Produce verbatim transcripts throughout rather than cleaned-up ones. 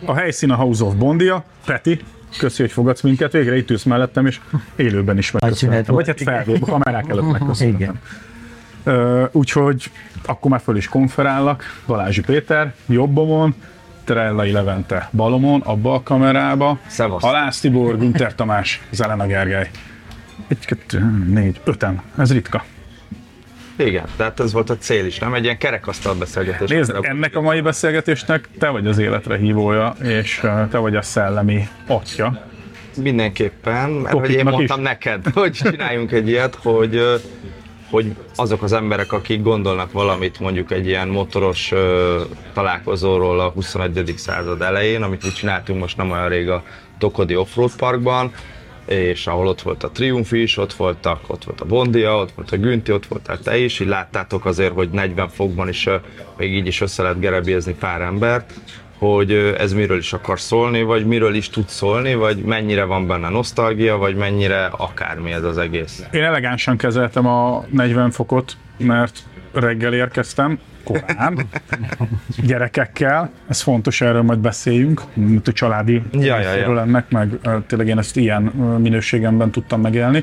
A helyszín a House of Bondia. Peti, köszi, hogy fogadsz minket. Végre itt ülsz mellettem, és élőben is megköszönhetem. Vagy hát felvéve, a kamerák előtt megköszönhetem. Uh, úgyhogy akkor már föl is konferállak. Balázsi Péter, jobbomon, Trellai Levente balomon, abba a kamerába. Szevasz. Halász Tibor, Günther Tamás, Zelena Gergely. Egy, kettő, négy, öten. Ez ritka. Igen, tehát ez volt a cél is, nem? Egy ilyen kerekasztal beszélgetés. Nézd, ennek a mai beszélgetésnek te vagy az életre hívója, és te vagy a szellemi atya. Mindenképpen, mert hogy én mondtam is neked, hogy csináljunk egy ilyet, hogy, hogy azok az emberek, akik gondolnak valamit mondjuk egy ilyen motoros uh, találkozóról a huszonegyedik század elején, amit mi csináltunk most nem olyan rég a Tokodi Offroad Parkban, és ahol ott volt a Triumph is, ott voltak, ott volt a Bondia, ott volt a Günti, ott voltál te is, így láttátok azért, hogy negyven fokban is uh, még így is össze lehet gerebézni pár embert, hogy ez miről is akar szólni, vagy miről is tud szólni, vagy mennyire van benne nosztalgia, vagy mennyire akármi ez az egész. Én elegánsan kezeltem a negyven fokot, mert reggel érkeztem, korán, gyerekekkel, ez fontos, erről majd beszéljünk, mint a családi ja, ja, ja. ennek, meg tényleg én ezt ilyen minőségemben tudtam megélni.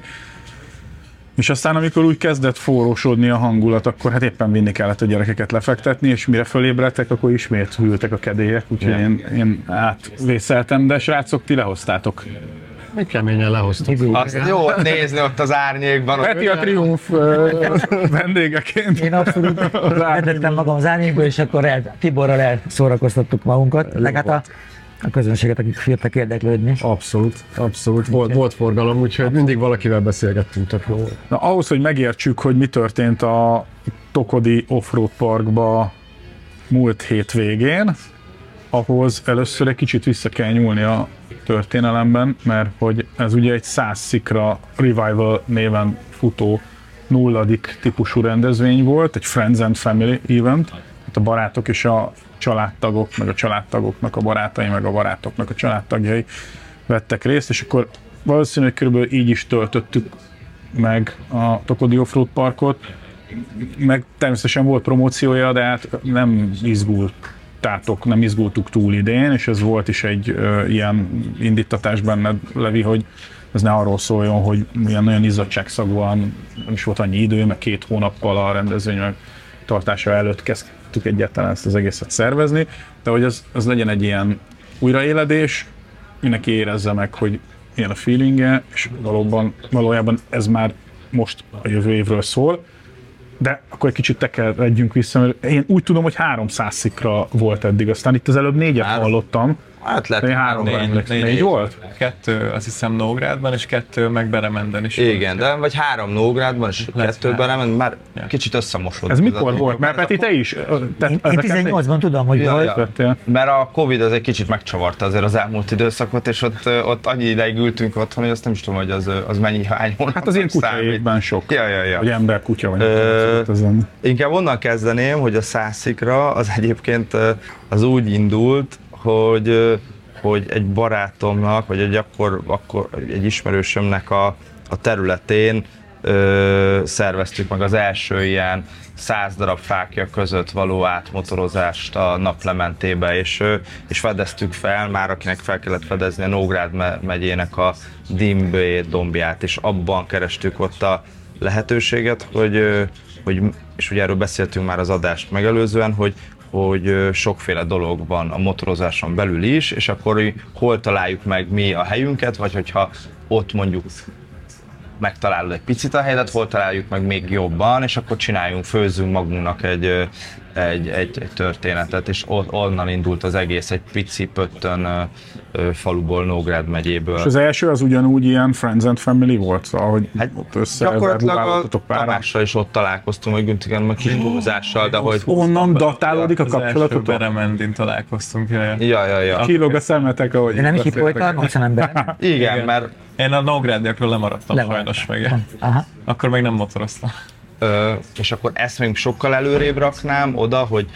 És aztán, amikor úgy kezdett forrósodni a hangulat, akkor hát éppen vinni kellett a gyerekeket lefektetni, és mire fölébredtek, akkor ismét hűltek a kedélyek, úgyhogy yeah. én, én átvészeltem, de srácok, ti lehoztátok. Még keményen lehoztuk. Azt jó nézni ott az árnyékban. Peti a Triumph vendégeként. Én abszolút vedettem magam az árnyékból, és akkor el, Tiborral elszórakoztattuk magunkat. Legalább a, a közönséget, akik jöttek érdeklődni. Abszolút, abszolút. Volt, volt forgalom, úgyhogy mindig valakivel beszélgettünk, tök jó. Na, ahhoz, hogy megértsük, hogy mi történt a Tokodi Offroad Parkba múlt hét végén, ahhoz először egy kicsit vissza kell nyúlni a történelemben, mert hogy ez ugye egy száz szikra Revival néven futó nulladik típusú rendezvény volt, egy Friends and Family event, tehát a barátok és a családtagok, meg a családtagoknak a barátai, meg a barátoknak a családtagjai vettek részt, és akkor valószínűleg körülbelül így is töltöttük meg a Tokodi Offroad Parkot, meg természetesen volt promóciója, de hát nem izgult tátok, nem izgultuk túl idén, és ez volt is egy ö, ilyen indítatás benned, Levi, hogy ez ne arról szóljon, hogy ilyen nagyon izzadságszagúan, nem is volt annyi idő, meg két hónappal a rendezvény meg tartása előtt kezdtük egyáltalán ezt az egészet szervezni, de hogy ez, ez legyen egy ilyen újraéledés, mindenki érezze meg, hogy ilyen a feelingje, és valóban, valójában ez már most a jövő évről szól. De akkor egy kicsit tekeredjünk vissza, mert én úgy tudom, hogy háromszáz szikra volt eddig, aztán itt az előbb négyet Három. hallottam. Hát lett három, négy, négy, négy, négy volt? Kettő, azt hiszem Nógrádban, és kettő meg Beremenden is. Igen, de vagy három Nógrádban, és kettő Beremenden, már ja. kicsit összemosodott. Ez mikor volt? Mert Peti, te is? Te, én én tizennyolcban tudom, hogy ja, volt. Ja. Mert a Covid az egy kicsit megcsavarta azért az elmúlt időszakot, és ott, ott annyi ideig ültünk otthon, hogy azt nem is tudom, hogy az, az mennyi hány hónap. Hát az ilyen kutya évben sok. Ja, ja, ja. Hogy ember kutya vagy. Ö, inkább onnan kezdeném, hogy a száz szikra az egyébként az úgy indult, hogy hogy egy barátomnak, vagy egy akkor, akkor egy ismerősömnek a, a területén ö, szerveztük meg az első ilyen száz darab fákja között való átmotorozást a Naplementébe, és, és fedeztük fel, már akinek fel kellett fedezni a Nógrád megyének a Dimbé dombját, és abban kerestük ott a lehetőséget, hogy, hogy és ugye erről beszéltünk már az adást megelőzően, hogy hogy sokféle dolog van a motorozáson belül is, és akkor hol találjuk meg mi a helyünket, vagy hogyha ott mondjuk megtalálod egy picit a helyet, hol találjuk meg még jobban, és akkor csináljunk, főzzünk magunknak egy, egy, egy, egy történetet, és onnan indult az egész, egy pici pöttön faluból, Nógrád megyéből. És az első az ugyanúgy ilyen Friends and Family volt, ahogy hát ott össze gyakorlatilag a Tamással is ott találkoztunk, vagy Güntigen, meg kis gózással, de hogy... Onnan datálódik a kapcsolatot? Az első Beremendin találkoztunk, jaj. Ja, ja, ja. Kilóg a szemetek, ahogy... De nem is itt voltál, hanem Beremend? Igen, mert... Én a Nógrádiakról lemaradtam sajnos meg. Aha. Akkor még nem motoroztam. Ö, és akkor ezt még sokkal előrébb raknám oda, hogy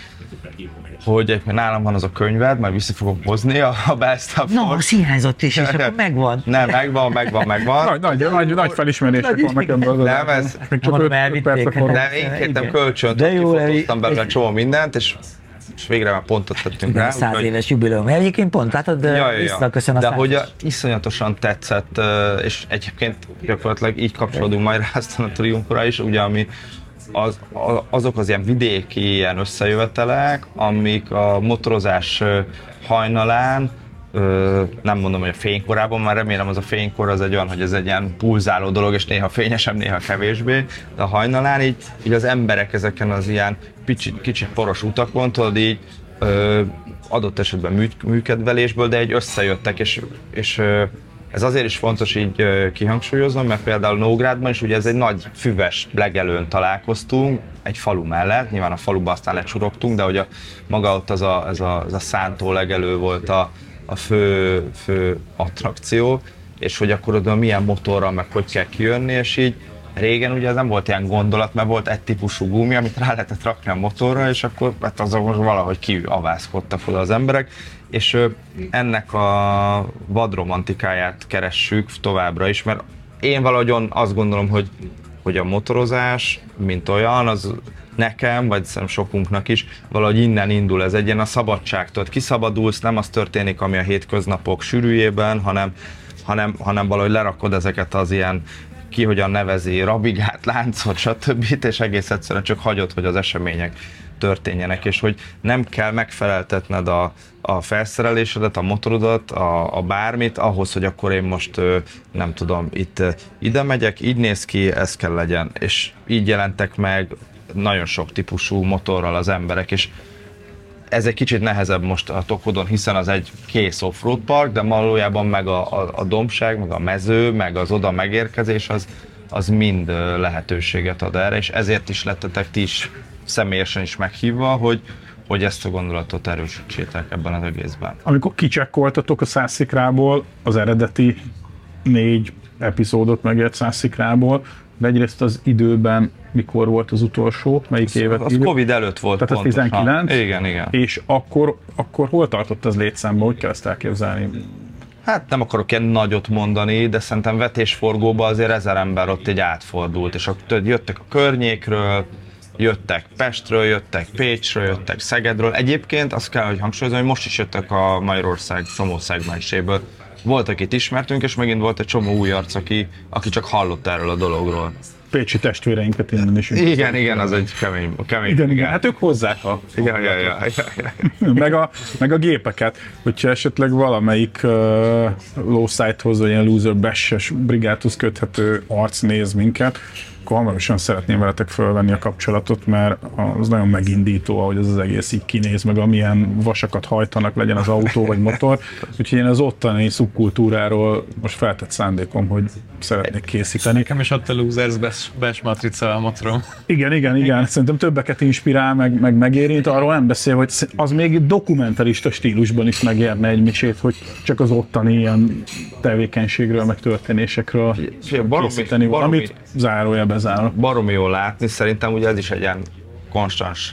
hogy nálam van az a könyved, majd vissza fogok hozni a, a Best of No, az hiányzott is, és akkor megvan. Nem, megvan, megvan, megvan. Nagy, nagy, nagy, nagy felismerések van nekem. Nem, ez... Még csak öt perc akkor. Nem, én kértem kölcsönt, kifotóztam belőle csomó mindent, és és végre már pontot tettünk rá. száz úgy, éves jubileum. Egyébként pont, látod, de ja, ja, visszaköszön a De hogy a, iszonyatosan tetszett, és egyébként gyakorlatilag így kapcsolódunk majd rá aztán a triumfra is, ugye, ami az, azok az ilyen vidéki ilyen összejövetelek, amik a motorozás hajnalán, Ö, nem mondom, hogy a fénykorában, már remélem az a fénykor az egy olyan, hogy ez egy ilyen pulzáló dolog, és néha fényesebb, néha kevésbé, de a hajnalán így, így az emberek ezeken az ilyen kicsit, kicsit poros utakon, tudod így ö, adott esetben mű, műkedvelésből, de egy összejöttek, és, és ö, ez azért is fontos így ö, kihangsúlyoznom, mert például Nógrádban is ugye ez egy nagy füves legelőn találkoztunk, egy falu mellett, nyilván a faluban aztán lecsurogtunk, de hogy a, maga ott az a, ez a, ez a szántó legelő volt a a fő, fő attrakció, és hogy akkor oda milyen motorral, meg hogy kell kijönni, és így régen ugye ez nem volt ilyen gondolat, mert volt egy típusú gumi, amit rá lehetett rakni a motorra, és akkor hát azok most valahogy kiavászkodtak oda az emberek, és ennek a vadromantikáját keressük továbbra is, mert én valahogyan azt gondolom, hogy, hogy a motorozás, mint olyan, az nekem, vagy szerintem sokunknak is, valahogy innen indul, ez egy ilyen a szabadságtól. Kiszabadulsz, nem az történik, ami a hétköznapok sűrűjében, hanem, hanem, hanem valahogy lerakod ezeket az ilyen, ki hogyan nevezi, rabigát, láncot, stb. És egész egyszerűen csak hagyod, hogy az események történjenek, és hogy nem kell megfeleltetned a, a felszerelésedet, a motorodat, a, a bármit, ahhoz, hogy akkor én most nem tudom, itt ide megyek, így néz ki, ez kell legyen. És így jelentek meg nagyon sok típusú motorral az emberek, és ez egy kicsit nehezebb most a Tokodon, hiszen az egy kész offroad park, de valójában meg a, a, a dombság, meg a mező, meg az oda megérkezés, az, az mind lehetőséget ad erre, és ezért is lettetek ti is személyesen is meghívva, hogy, hogy ezt a gondolatot erősítsétek ebben az egészben. Amikor kicsekkoltatok a Szász Szikrából, az eredeti négy epizódot megért Szász Szikrából, de egyrészt az időben mikor volt az utolsó, melyik évet? Az Covid előtt volt. Tehát az tizenkilenc? Igen, igen. És akkor, akkor hol tartott az létszámban, hogy kell ezt elképzelni? Hát nem akarok ilyen nagyot mondani, de szerintem vetésforgóban azért ezer ember ott egy átfordult, és akkor jöttek a környékről, jöttek Pestről, jöttek Pécsről, jöttek Szegedről. Egyébként azt kell, hogy hangsúlyozom, hogy most is jöttek a Magyarország csomó szegmenséből. Volt, akit ismertünk, és megint volt egy csomó új arc, aki, aki csak hallott erről a dologról. Pécsi testvéreinket innen is. Igen, igen, az egy kemény, kemény. Igen, igen, hát ők hozzák a... Igen, ja, ja, ja, ja. meg, a, meg a gépeket, hogyha esetleg valamelyik uh, lowside-hoz, vagy ilyen loser bash-es brigádhoz köthető arc néz minket, akkor hamarosan szeretném veletek fölvenni a kapcsolatot, mert az nagyon megindító, ahogy az az egész így kinéz, meg amilyen vasakat hajtanak, legyen az autó vagy motor. Úgyhogy én az ottani szubkultúráról most feltett szándékom, hogy szeretnék készíteni. Nekem is ott a Losers Bash matrica a motorom. Igen, igen, igen. Szerintem többeket inspirál, meg, meg megérint. Arról nem beszél, hogy az még dokumentarista stílusban is megérne egy misét, hogy csak az ottani ilyen tevékenységről, meg történésekről készíteni valamit. Zárója bezárva. Baromi jól látni, szerintem ugye ez is egy ilyen konstans,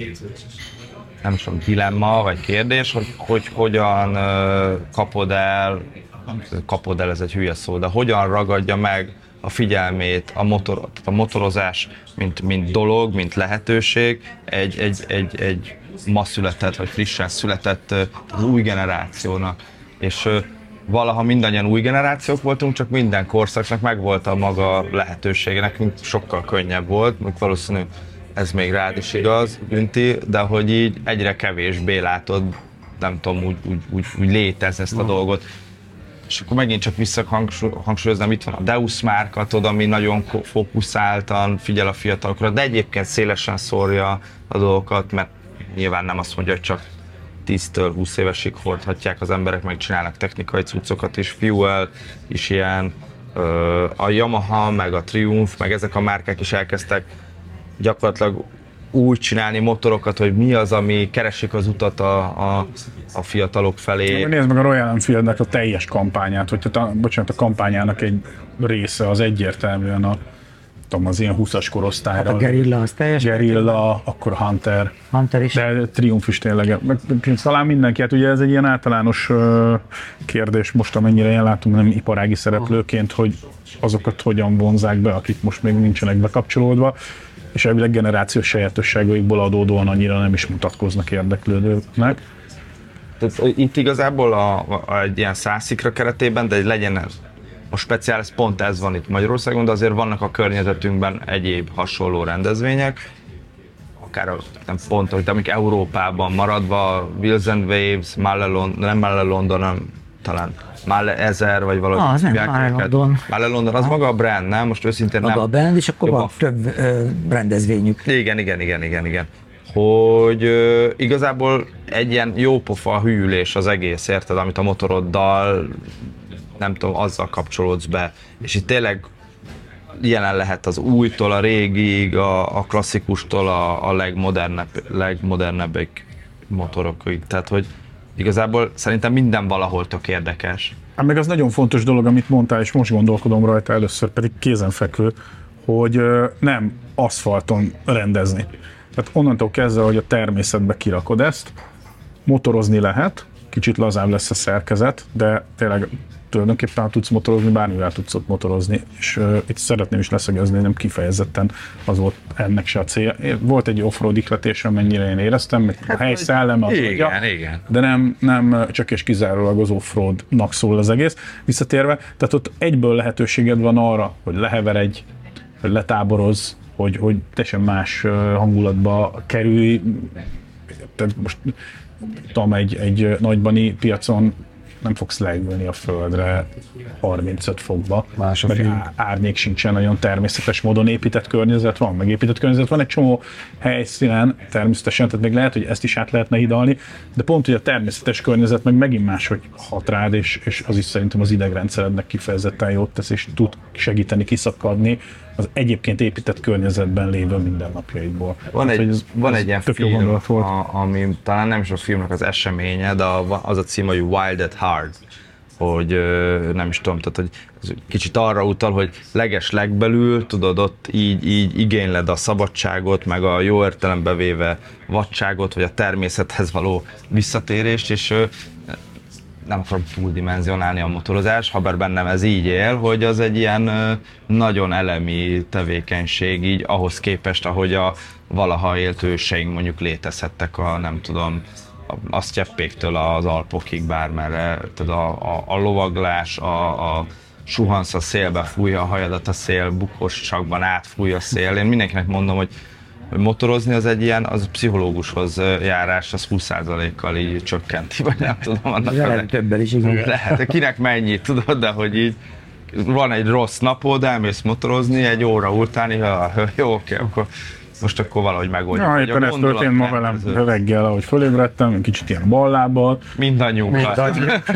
nem tudom, dilemma vagy kérdés, hogy, hogy hogyan uh, kapod el, kapod el, ez egy hülye szó, de hogyan ragadja meg a figyelmét a, motor, a motorozás, mint, mint dolog, mint lehetőség egy, egy, egy, egy ma született, vagy frissen született az új generációnak. És uh, valaha mindannyian új generációk voltunk, csak minden korszaknak megvolt a maga lehetősége. Nekünk sokkal könnyebb volt, még valószínű ez még rád is igaz, Bünti, de hogy így egyre kevésbé látod, nem tudom, úgy, úgy, úgy, úgy létezni ezt a dolgot. És akkor megint csak visszahangsúlyoznám, itt van a Deus márka, tudod, ami nagyon fókuszáltan figyel a fiatalokra, de egyébként szélesen szórja a dolgokat, mert nyilván nem azt mondja, hogy csak tíztől húsz évesig hordhatják az emberek, meg csinálnak technikai cuccokat is, Fuel is ilyen, a Yamaha, meg a Triumph, meg ezek a márkák is elkezdtek gyakorlatilag úgy csinálni motorokat, hogy mi az, ami keresik az utat a, a, a fiatalok felé. Nézd meg a Royal Enfieldnek a teljes kampányát, hogy a, bocsánat, a kampányának egy része az egyértelműen a tudom, az ilyen húszas korosztályra. Hát a Guerrilla az teljes. Guerrilla, akkor Hunter. Hunter is. De Triumph is tényleg. Talán mindenki, hát ugye ez egy ilyen általános uh, kérdés most, amennyire én látunk, nem iparági szereplőként, hogy azokat hogyan vonzák be, akik most még nincsenek bekapcsolódva. és elvileg generációs sajátosságaikból adódóan annyira nem is mutatkoznak érdeklődőknek. Tehát itt igazából a, a, egy ilyen szászikra keretében, de legyen ez a speciális, pont ez van itt Magyarországon, de azért vannak a környezetünkben egyéb hasonló rendezvények, akár nem pontos, de amik Európában maradva, Wheels and Waves, Malle London, nem Malle London, hanem talán Malle ezer, vagy valahogy. Ah, az nem Malle London. Malle London, az ah. maga a brand, nem? Most őszintén maga nem. Maga a brand, és akkor Jobb van a... több ö, rendezvényük. Igen, igen, igen, igen, igen. Hogy ö, igazából egy ilyen jópofa hűlés az egész, érted, amit a motoroddal, nem tudom, azzal kapcsolódsz be, és itt tényleg jelen lehet az újtól a régiig, a, a klasszikustól a, a legmodernebb, legmodernebbek motorokig, tehát hogy igazából szerintem minden valahol tök érdekes. Hát meg az nagyon fontos dolog, amit mondtál, és most gondolkodom rajta először, pedig kézenfekvő, hogy nem aszfalton rendezni. Tehát onnantól kezdve, hogy a természetbe kirakod ezt, motorozni lehet, kicsit lazább lesz a szerkezet, de tényleg tulajdonképpen tudsz motorozni, bármivel tudsz ott motorozni, és uh, itt szeretném is leszögezni, nem kifejezetten az volt ennek se a célja. Volt egy off-road ihletés, amennyire én éreztem, meg a hely szelleme az igen, adja, igen. de nem, nem csak és kizárólag az off-roadnak szól az egész. Visszatérve, tehát ott egyből lehetőséged van arra, hogy leheveredj, hogy letáborozz, hogy, hogy teljesen más hangulatba kerülj. Tehát most tudom, egy, egy nagybani piacon nem fogsz leülni a földre harmincöt fokba, Más a meg film. árnyék sincsen, nagyon természetes módon épített környezet van, meg épített környezet van egy csomó helyszínen természetesen, tehát még lehet, hogy ezt is át lehetne hidalni, de pont, hogy a természetes környezet meg megint máshogy hat rád, és, és az is szerintem az idegrendszerednek kifejezetten jót tesz, és tud segíteni kiszakadni az egyébként épített környezetben lévő mindennapjaidból. Van hát, egy, ez, van ez egy ilyen film, a, ami talán nem is a filmnek az eseménye, de az a cím, hogy Wild at Heart, hogy nem is tudom, tehát hogy ez kicsit arra utal, hogy leges legbelül, tudod, ott így, így igényled a szabadságot, meg a jó értelembe véve vadságot, vagy a természethez való visszatérést, és nem akarom túldimenzionálni a motorozás, ha bár bennem ez így él, hogy az egy ilyen nagyon elemi tevékenység így ahhoz képest, ahogy a valaha élt őseink mondjuk létezhettek a, nem tudom, a sztyeppéktől az Alpokig bármerre, tehát a, a, a lovaglás, a, a suhansz a szélbe, fújja a hajadat a szél, bukósakban átfúj a szél. Én mindenkinek mondom, hogy hogy motorozni az egy ilyen, az pszichológushoz járás, az húsz százalékkal így csökkenti, vagy nem tudom. Annak lehet többel is, igen. Lehet, kinek mennyit, tudod, de hogy így van egy rossz napod, elmész motorozni, egy óra után, ja, jó, oké, akkor most akkor valahogy megoldjuk. Ja, éppen ez történt ma velem reggel, ahogy fölébredtem, kicsit ilyen ballábbal. Mindannyiunkkal.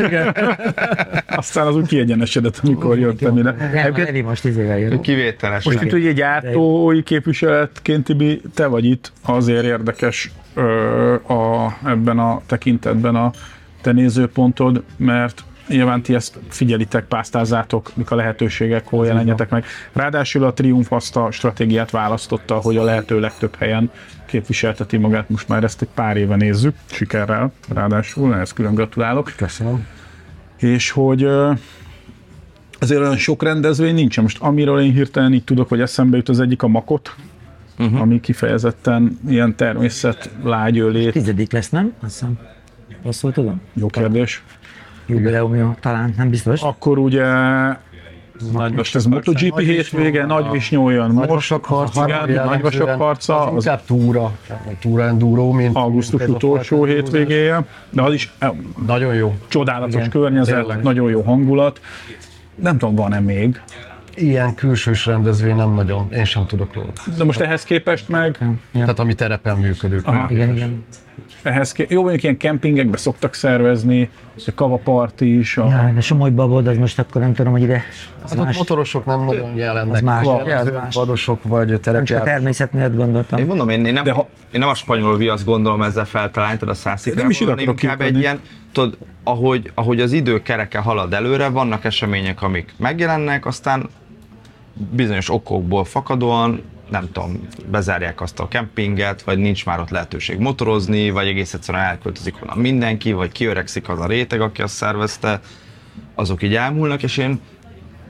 Aztán az úgy kiegyenesedett, amikor jöttem ide. Evi most izével jön. Kivételes. Most itt ugye egy gyártói képviseletként, Tibi, te vagy itt, azért érdekes ö, a, ebben a tekintetben a te nézőpontod, mert nyilván ti ezt figyelitek, pásztázzátok, mik a lehetőségek, hol jelenjetek meg. Ráadásul a Triumph azt a stratégiát választotta, hogy a lehető legtöbb helyen képviselteti magát, most már ezt egy pár éve nézzük, sikerrel, ráadásul, ezt külön gratulálok. Köszönöm. És hogy azért olyan sok rendezvény nincsen. Most amiről én hirtelen így tudok, hogy eszembe jut, az egyik a Makot, uh-huh. ami kifejezetten ilyen természet, lágyölét. Tizedik lesz, nem? Azt hiszem. Rosszul tudom? Jó kérdés. Jubileumja, talán, nem biztos. Akkor ugye Nagy most ez MotoGP hétvége, Nagyvisnyó jön, Nagyvasak harca, Nagyvasak harca, az inkább túra, túra enduro, mint augusztus utolsó hétvégéje, de az is nagyon jó. Csodálatos Igen, környezet, tényleg. nagyon jó hangulat. Nem tudom, van-e még? Ilyen külsős rendezvény nem nagyon, én sem tudok róla. De most ehhez képest meg... Tehát ami terepen működik. Aha. Igen, igen. Ehhez ké... Jó, mondjuk ilyen kempingekbe szoktak szervezni, a kavaparti is. A... Ja, de Somogyban volt, az most akkor nem tudom, hogy ide. Az Hát ott más. motorosok nem nagyon jelennek. Az más. Vad- Ja, az más. Vadosok vagy Nem csak a terepjárások. természet miatt gondoltam. Én mondom, én, én, nem, De ha- én nem a spanyol viaszt gondolom ezzel feltalálni, tudod, a Nem is ide szászikrából, akarok inkább egy kiukadni. ilyen, tudod, ahogy, ahogy az idő kereke halad előre, vannak események, amik megjelennek, aztán bizonyos okokból fakadóan, nem tudom, bezárják azt a kempinget, vagy nincs már ott lehetőség motorozni, vagy egész egyszerűen elköltözik onnan mindenki, vagy kiöregszik az a réteg, aki azt szervezte, azok így elmúlnak, és én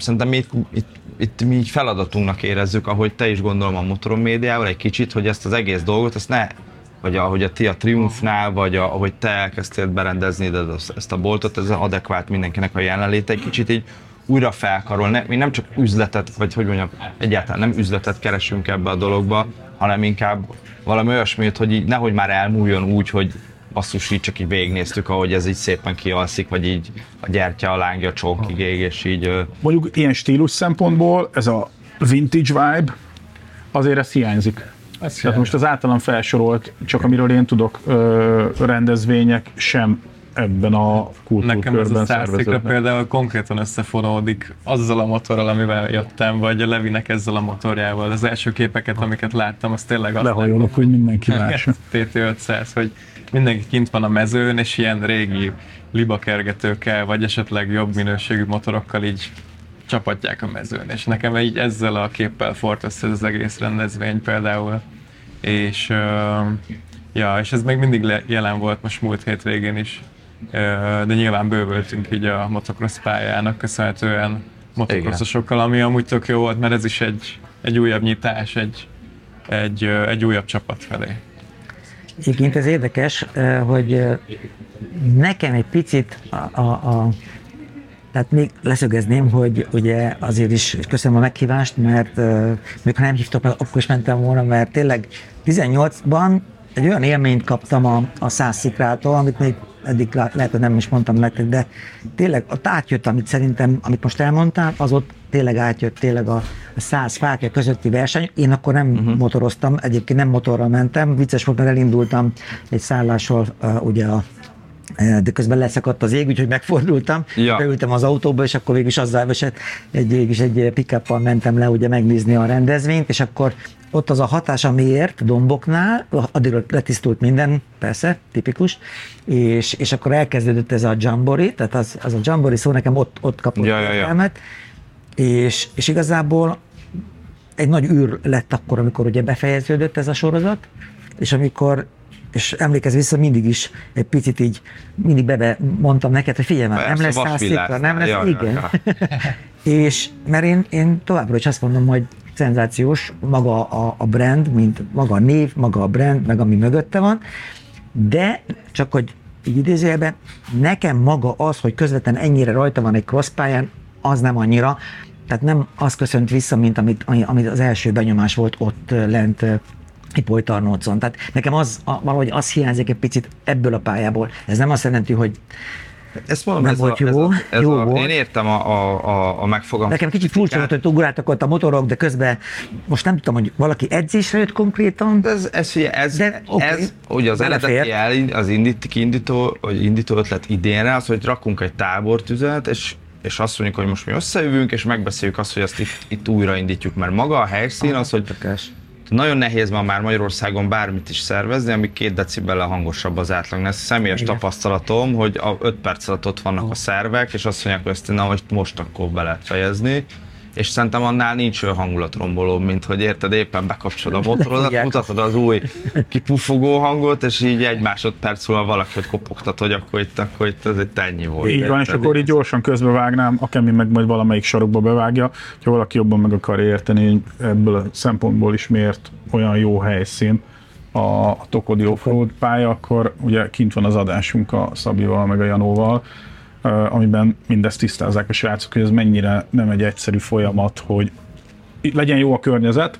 szerintem mi itt, itt, itt mi így feladatunknak érezzük, ahogy te is gondolom a Motorom médiával egy kicsit, hogy ezt az egész dolgot, ezt ne, vagy ahogy a ti a Triumfnál, vagy a, ahogy te elkezdtél berendezni de ezt a boltot, ez adekvát mindenkinek a jelenléte, egy kicsit így újra felkarol. Ne, mi nem csak üzletet, vagy hogy mondjam, egyáltalán nem üzletet keresünk ebbe a dologba, hanem inkább valami olyasmit, hogy így nehogy már elmúljon úgy, hogy basszus, így csak így végignéztük, ahogy ez így szépen kialszik, vagy így a gyertya, a lángja, a csókig ég, és így... Mondjuk ilyen stílus szempontból ez a vintage vibe, azért ez hiányzik. Ez Tehát most az általam felsorolt, csak amiről én tudok, ö, rendezvények sem ebben a kultúrkörben Nekem ez a százszikra szerveződnek. például konkrétan összefonódik azzal a motorral, amivel jöttem, vagy a Levinek ezzel a motorjával. Az első képeket, amiket láttam, az tényleg azt Lehajolok, hogy mindenki lássa. té té ötszáz, hogy mindenki kint van a mezőn, és ilyen régi libakergetőkkel, vagy esetleg jobb minőségű motorokkal így csapatják a mezőn. És nekem így ezzel a képpel fort össze az egész rendezvény például. És, uh, ja, és ez még mindig le- jelen volt most múlt hétvégén is. Uh, de nyilván bővültünk így a motocross pályának köszönhetően motocrossosokkal, ami amúgy tök jó volt, mert ez is egy, egy újabb nyitás, egy, egy, uh, egy újabb csapat felé. Egyébként ez érdekes, hogy nekem egy picit a, a, a tehát még leszögezném, hogy ugye azért is köszönöm a meghívást, mert uh, még ha nem hívtak meg, akkor is mentem volna, mert tényleg tizennyolcban egy olyan élményt kaptam a, a száz szikrától, amit még eddig lehet, hogy nem is mondtam nektek, de tényleg ott átjött, amit szerintem, amit most elmondtál, az ott tényleg átjött tényleg a, a száz fákja közötti verseny. Én akkor nem uh-huh. motoroztam, egyébként nem motorral mentem, vicces volt, mert elindultam egy szállással uh, ugye a de közben leszakadt az ég, úgyhogy megfordultam, ja. beültem az autóba, és akkor végül is azzal esett, egy, végül egy pick-uppal mentem le ugye megnézni a rendezvényt, és akkor ott az a hatás, ami ért Domboknál, addig letisztult minden, persze, tipikus, és, és akkor elkezdődött ez a Jamboree, tehát az, az a Jamboree szó nekem ott, ott kapott ja, ja, ja. és, és igazából egy nagy űr lett akkor, amikor ugye befejeződött ez a sorozat, és amikor és emlékezz vissza, mindig is egy picit így, mindig bebe mondtam neked, hogy figyelj már, nem lesz száz szikra, nem lesz, ja, igen. Ja, ja. És mert én, én továbbra is azt mondom, hogy szenzációs maga a, a brand, mint maga a név, maga a brand, meg ami mögötte van, de csak hogy így idézőjelben, nekem maga az, hogy közvetlen ennyire rajta van egy crosspályán, az nem annyira, tehát nem az köszönt vissza, mint amit, amit az első benyomás volt ott lent Ipolytarnócon. Tehát nekem az, a, valahogy az hiányzik egy picit ebből a pályából. Ez nem azt jelenti, hogy ezt mondom, nem ez volt a, jó, ez a, ez jó a, volt. Én értem a, a, a, a megfogalmazást. Nekem kicsit furcsa volt, hogy ugráltak ott a motorok, de közben most nem tudom, hogy valaki edzésre jött konkrétan. Ez, ez, ez, de, okay. ez ugye az eredeti el, az indít, kiindító, vagy indító ötlet idénre az, hogy rakunk egy tábortüzet, és és azt mondjuk, hogy most mi összejövünk, és megbeszéljük azt, hogy ezt itt, itt újraindítjuk, mert maga a helyszín az, hogy nagyon nehéz ma már Magyarországon bármit is szervezni, ami két decibellel hangosabb az átlag. Ez személyes igen. tapasztalatom, hogy a öt perc alatt ott vannak a szervek, és azt mondják, hogy ezt na, hogy most akkor be lehet fejezni. És szerintem annál nincs olyan hangulatromboló, mint hogy érted, éppen bekapcsolod a motorodat, mutatod az új kipufogó hangot, és így egy másodperc múlva valaki, hogy kopogtat, hogy akkor itt, akkor itt ez egy ennyi volt. Így van, és akkor így gyorsan közbevágnám, akemi meg majd valamelyik sarokba bevágja, ha valaki jobban meg akar érteni, ebből a szempontból is miért olyan jó helyszín a Tokodi Offroad pálya, akkor ugye kint van az adásunk a Szabival meg a Janóval, Uh, amiben mindezt tisztázzák a srácok, hogy ez mennyire nem egy egyszerű folyamat, hogy legyen jó a környezet,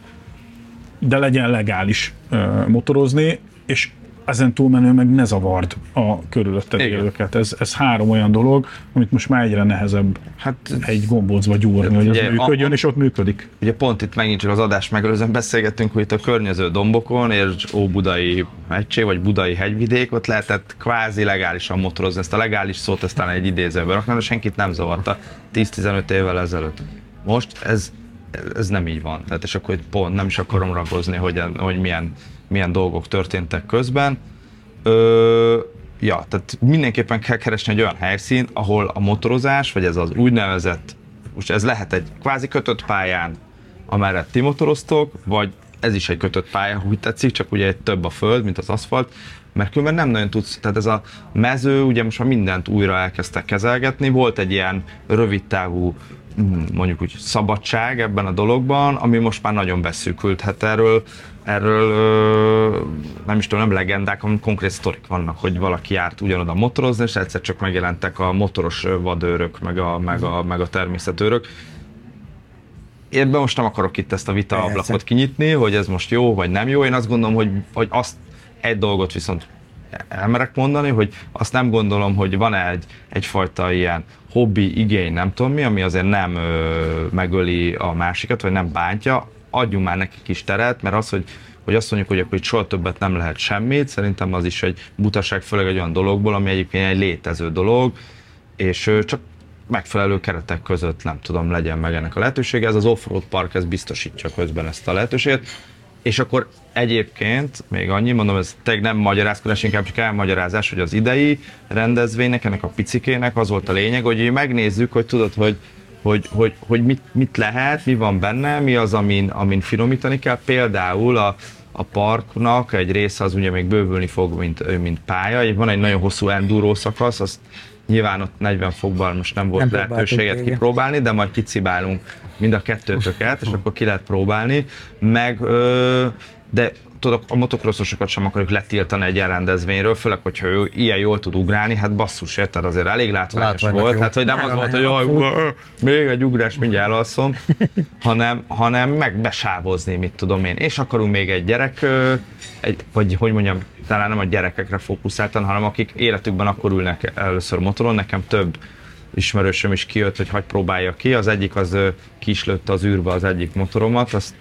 de legyen legális uh, motorozni, és ezen túlmenő meg ne zavard a körülötted élőket. Ez, ez három olyan dolog, amit most már egyre nehezebb hát, egy gombócba gyúrni, hogy az működjön, a, és ott működik. Ugye pont itt megint csak az adás megelőzően beszélgettünk, hogy itt a környező dombokon, és Óbudai hegység, vagy Budai hegyvidék, ott lehetett kvázi legálisan motorozni. Ezt a legális szót aztán egy idézőbe rakni, de senkit nem zavarta tíz-tizenöt évvel ezelőtt. Most ez, ez nem így van. Tehát és akkor pont nem is akarom ragozni, hogy, hogy milyen milyen dolgok történtek közben. Ö, ja, tehát mindenképpen kell keresni egy olyan helyszínt, ahol a motorozás, vagy ez az úgynevezett, most ez lehet egy kvázi kötött pályán, amellett ti motoroztok, vagy ez is egy kötött pálya, úgy tetszik, csak ugye egy több a föld, mint az aszfalt, mert különben nem nagyon tudsz, tehát ez a mező, ugye most már mindent újra elkezdtek kezelgetni, volt egy ilyen rövidtávú mondjuk úgy szabadság ebben a dologban, ami most már nagyon beszűkült. Hát erről, erről nem is tudom, nem legendák, hanem konkrét sztorik vannak, hogy valaki járt ugyanoda motorozni, és egyszer csak megjelentek a motoros vadőrök, meg a, meg a, meg a természetőrök. Ebben most nem akarok itt ezt a vita ablakot kinyitni, hogy ez most jó vagy nem jó. Én azt gondolom, hogy, hogy azt egy dolgot viszont elmerek mondani, hogy azt nem gondolom, hogy van egy, egyfajta ilyen hobbi, igény, nem tudom mi, ami azért nem ö, megöli a másikat, vagy nem bántja, adjunk már neki kis teret, mert az, hogy, hogy azt mondjuk, hogy akkor itt soha többet nem lehet semmit, szerintem az is egy butaság, főleg egy olyan dologból, ami egyébként egy létező dolog, és ö, csak megfelelő keretek között, nem tudom, legyen meg ennek a lehetősége. Ez az offroad park, ez biztosítja közben ezt a lehetőséget. És akkor egyébként, még annyi, mondom, ez tényleg nem magyarázkodás, inkább csak elmagyarázás, hogy az idei rendezvénynek, ennek a picikének az volt a lényeg, hogy megnézzük, hogy tudod, hogy, hogy, hogy, hogy mit, mit lehet, mi van benne, mi az, amin, amin finomítani kell. Például a, a parknak egy része az ugye még bővülni fog, mint, mint pálya. Van egy nagyon hosszú enduro szakasz, azt nyilván ott negyven fokban most nem volt nem lehetőséget kipróbálni, de majd kicibálunk mind a kettőtöket, és akkor ki lehet próbálni. Meg, ö, de tudod, a motocrossosokat sem akarjuk letiltani egy ilyen rendezvényről, főleg, hogyha ő ilyen jól tud ugrálni, hát basszus, érted, azért elég látványos volt, hát hogy nem az volt, hogy jaj, még egy ugrás, mindjárt elalszom, hanem, hanem meg besávozni, mit tudom én. És akarunk még egy gyerek, egy, vagy hogy mondjam, talán nem a gyerekekre fókuszáltan, hanem akik életükben akkor ülnek először motoron. Nekem több ismerősöm is kijött, hogy hagy próbálja ki. Az egyik az ki is lőtte az űrbe az egyik motoromat, azt,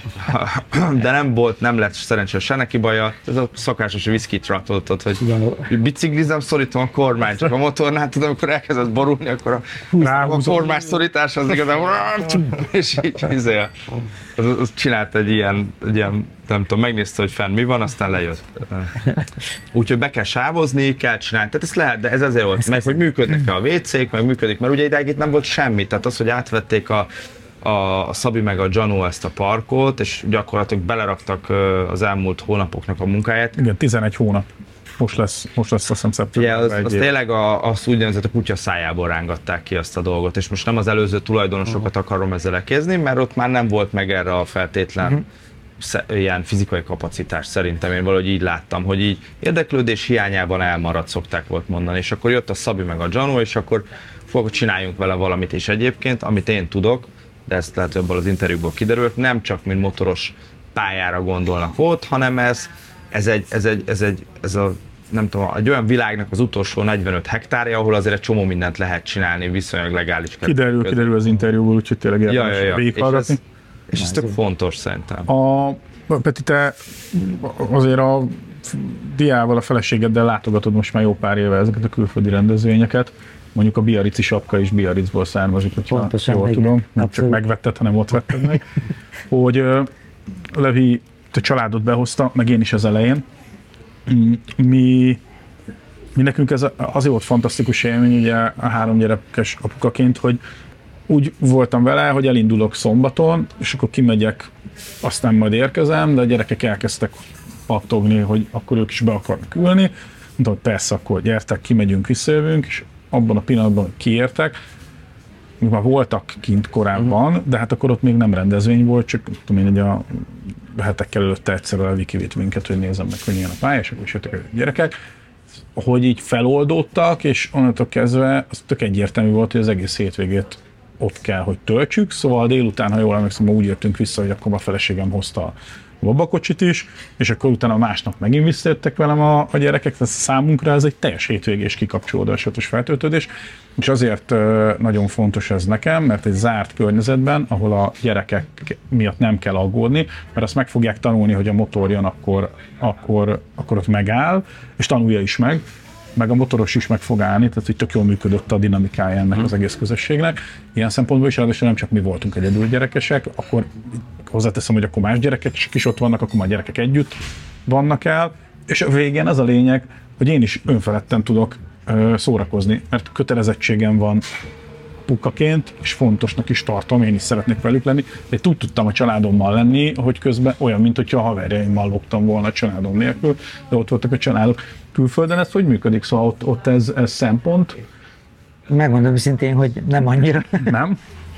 de nem volt, nem lett szerencsére se neki baja. Ez a szokásos whisky tratoltat, hogy biciklizem, szorítom a kormányt, csak a motornál tudom, amikor elkezdett borulni, akkor a, a kormány szorítás az igazán, és így izél. Az, az csinált egy ilyen, egy ilyen, nem tudom, megnézte, hogy fenn mi van, aztán lejött. Úgyhogy be kell sávozni, kell csinálni. Tehát ez lehet, de ez azért volt, meg hogy működnek a vécék, meg működik, mert ugye ideig itt nem volt semmi. Tehát az, hogy átvették a, a Szabi meg a Janu ezt a parkot, és gyakorlatilag beleraktak az elmúlt hónapoknak a munkáját. Igen, tizenegy hónap. Most lesz, most lesz azt hiszem szeptemberben. Igen, az, az tényleg a, azt úgynevezett a kutya szájából rángatták ki azt a dolgot, és most nem az előző tulajdonosokat akarom ezzel ekézni, mert ott már nem volt meg erre a feltétlen uh-huh. sze, ilyen fizikai kapacitás szerintem, én valahogy így láttam, hogy így érdeklődés hiányában elmaradt, szokták volt mondani, és akkor jött a Szabi meg a Janu, és akkor fogok, csináljunk vele valamit is egyébként, amit én tudok, de ezt lehet ebből az interjúból kiderült, nem csak mint motoros pályára gondolnak ott, hanem ez Ez egy, ez egy, ez egy, ez a, nem tudom, egy olyan világnak az utolsó negyvenöt hektárja, ahol azért egy csomó mindent lehet csinálni viszonylag legális. Kiderül, kiderül az interjúból, úgyhogy tényleg érdemes ja, ja, ja. végighallgatni. És ez, és ez tök fontos szerintem. A, Peti, te azért a diával, a feleségeddel látogatod most már jó pár éve ezeket a külföldi rendezvényeket. Mondjuk a biarrici sapka is Biarritzból származik, hogyha pontosan, jól igen, tudom. Nem abszolút. Csak megvetted, hanem ott vetted meg. Hogy Levi a családot behozta, meg én is az elején. Mi, mi nekünk ez azért volt fantasztikus élmény, ugye a három gyerekes apukaként, hogy úgy voltam vele, hogy elindulok szombaton, és akkor kimegyek, aztán majd érkezem, de a gyerekek elkezdtek pattogni, hogy akkor ők is be akarnak ülni. Mondtam, hogy persze, akkor gyertek, kimegyünk, visszajövünk, és abban a pillanatban kiértek. Mi már voltak kint korábban, uh-huh. de hát akkor ott még nem rendezvény volt, csak tudom én, hogy a hetekkel előtte egyszer a Levi kivitt minket, hogy nézzem meg, hogy milyen a pálya, és akkor is jöttek a gyerekek. Hogy így feloldódtak, és onnantól kezdve az tök egyértelmű volt, hogy az egész hétvégét ott kell, hogy töltsük. Szóval délután, ha jól emlékszem, úgy jöttünk vissza, hogy akkor a feleségem hozta a babakocsit is, és akkor utána másnap megint visszajöttek velem a, a gyerekek, tehát számunkra ez egy teljes hétvégés kikapcsolódás és feltöltődés, és azért nagyon fontos ez nekem, mert egy zárt környezetben, ahol a gyerekek miatt nem kell aggódni, mert azt meg fogják tanulni, hogy a motor jön, akkor, akkor, akkor ott megáll, és tanulja is meg, meg a motoros is meg fog állni, tehát hogy tök jól működött a dinamikája ennek az egész közösségnek. Ilyen szempontból is, ráadásul nem csak mi voltunk egyedül gyerekesek, akkor hozzáteszem, hogy akkor más gyerekek is ott vannak, akkor már gyerekek együtt vannak el, és a végén az a lényeg, hogy én is önfeledten tudok ö, szórakozni, mert kötelezettségem van pukaként, és fontosnak is tartom, én is szeretnék velük lenni, de úgy tudtam a családommal lenni, hogy közben olyan, mint hogyha a haverjaimmal loptam volna a családom nélkül, de ott voltak a családok. Külföldön ez hogy működik? Szóval ott, ott ez, ez szempont? Megmondom őszintén, hogy nem annyira. Nem?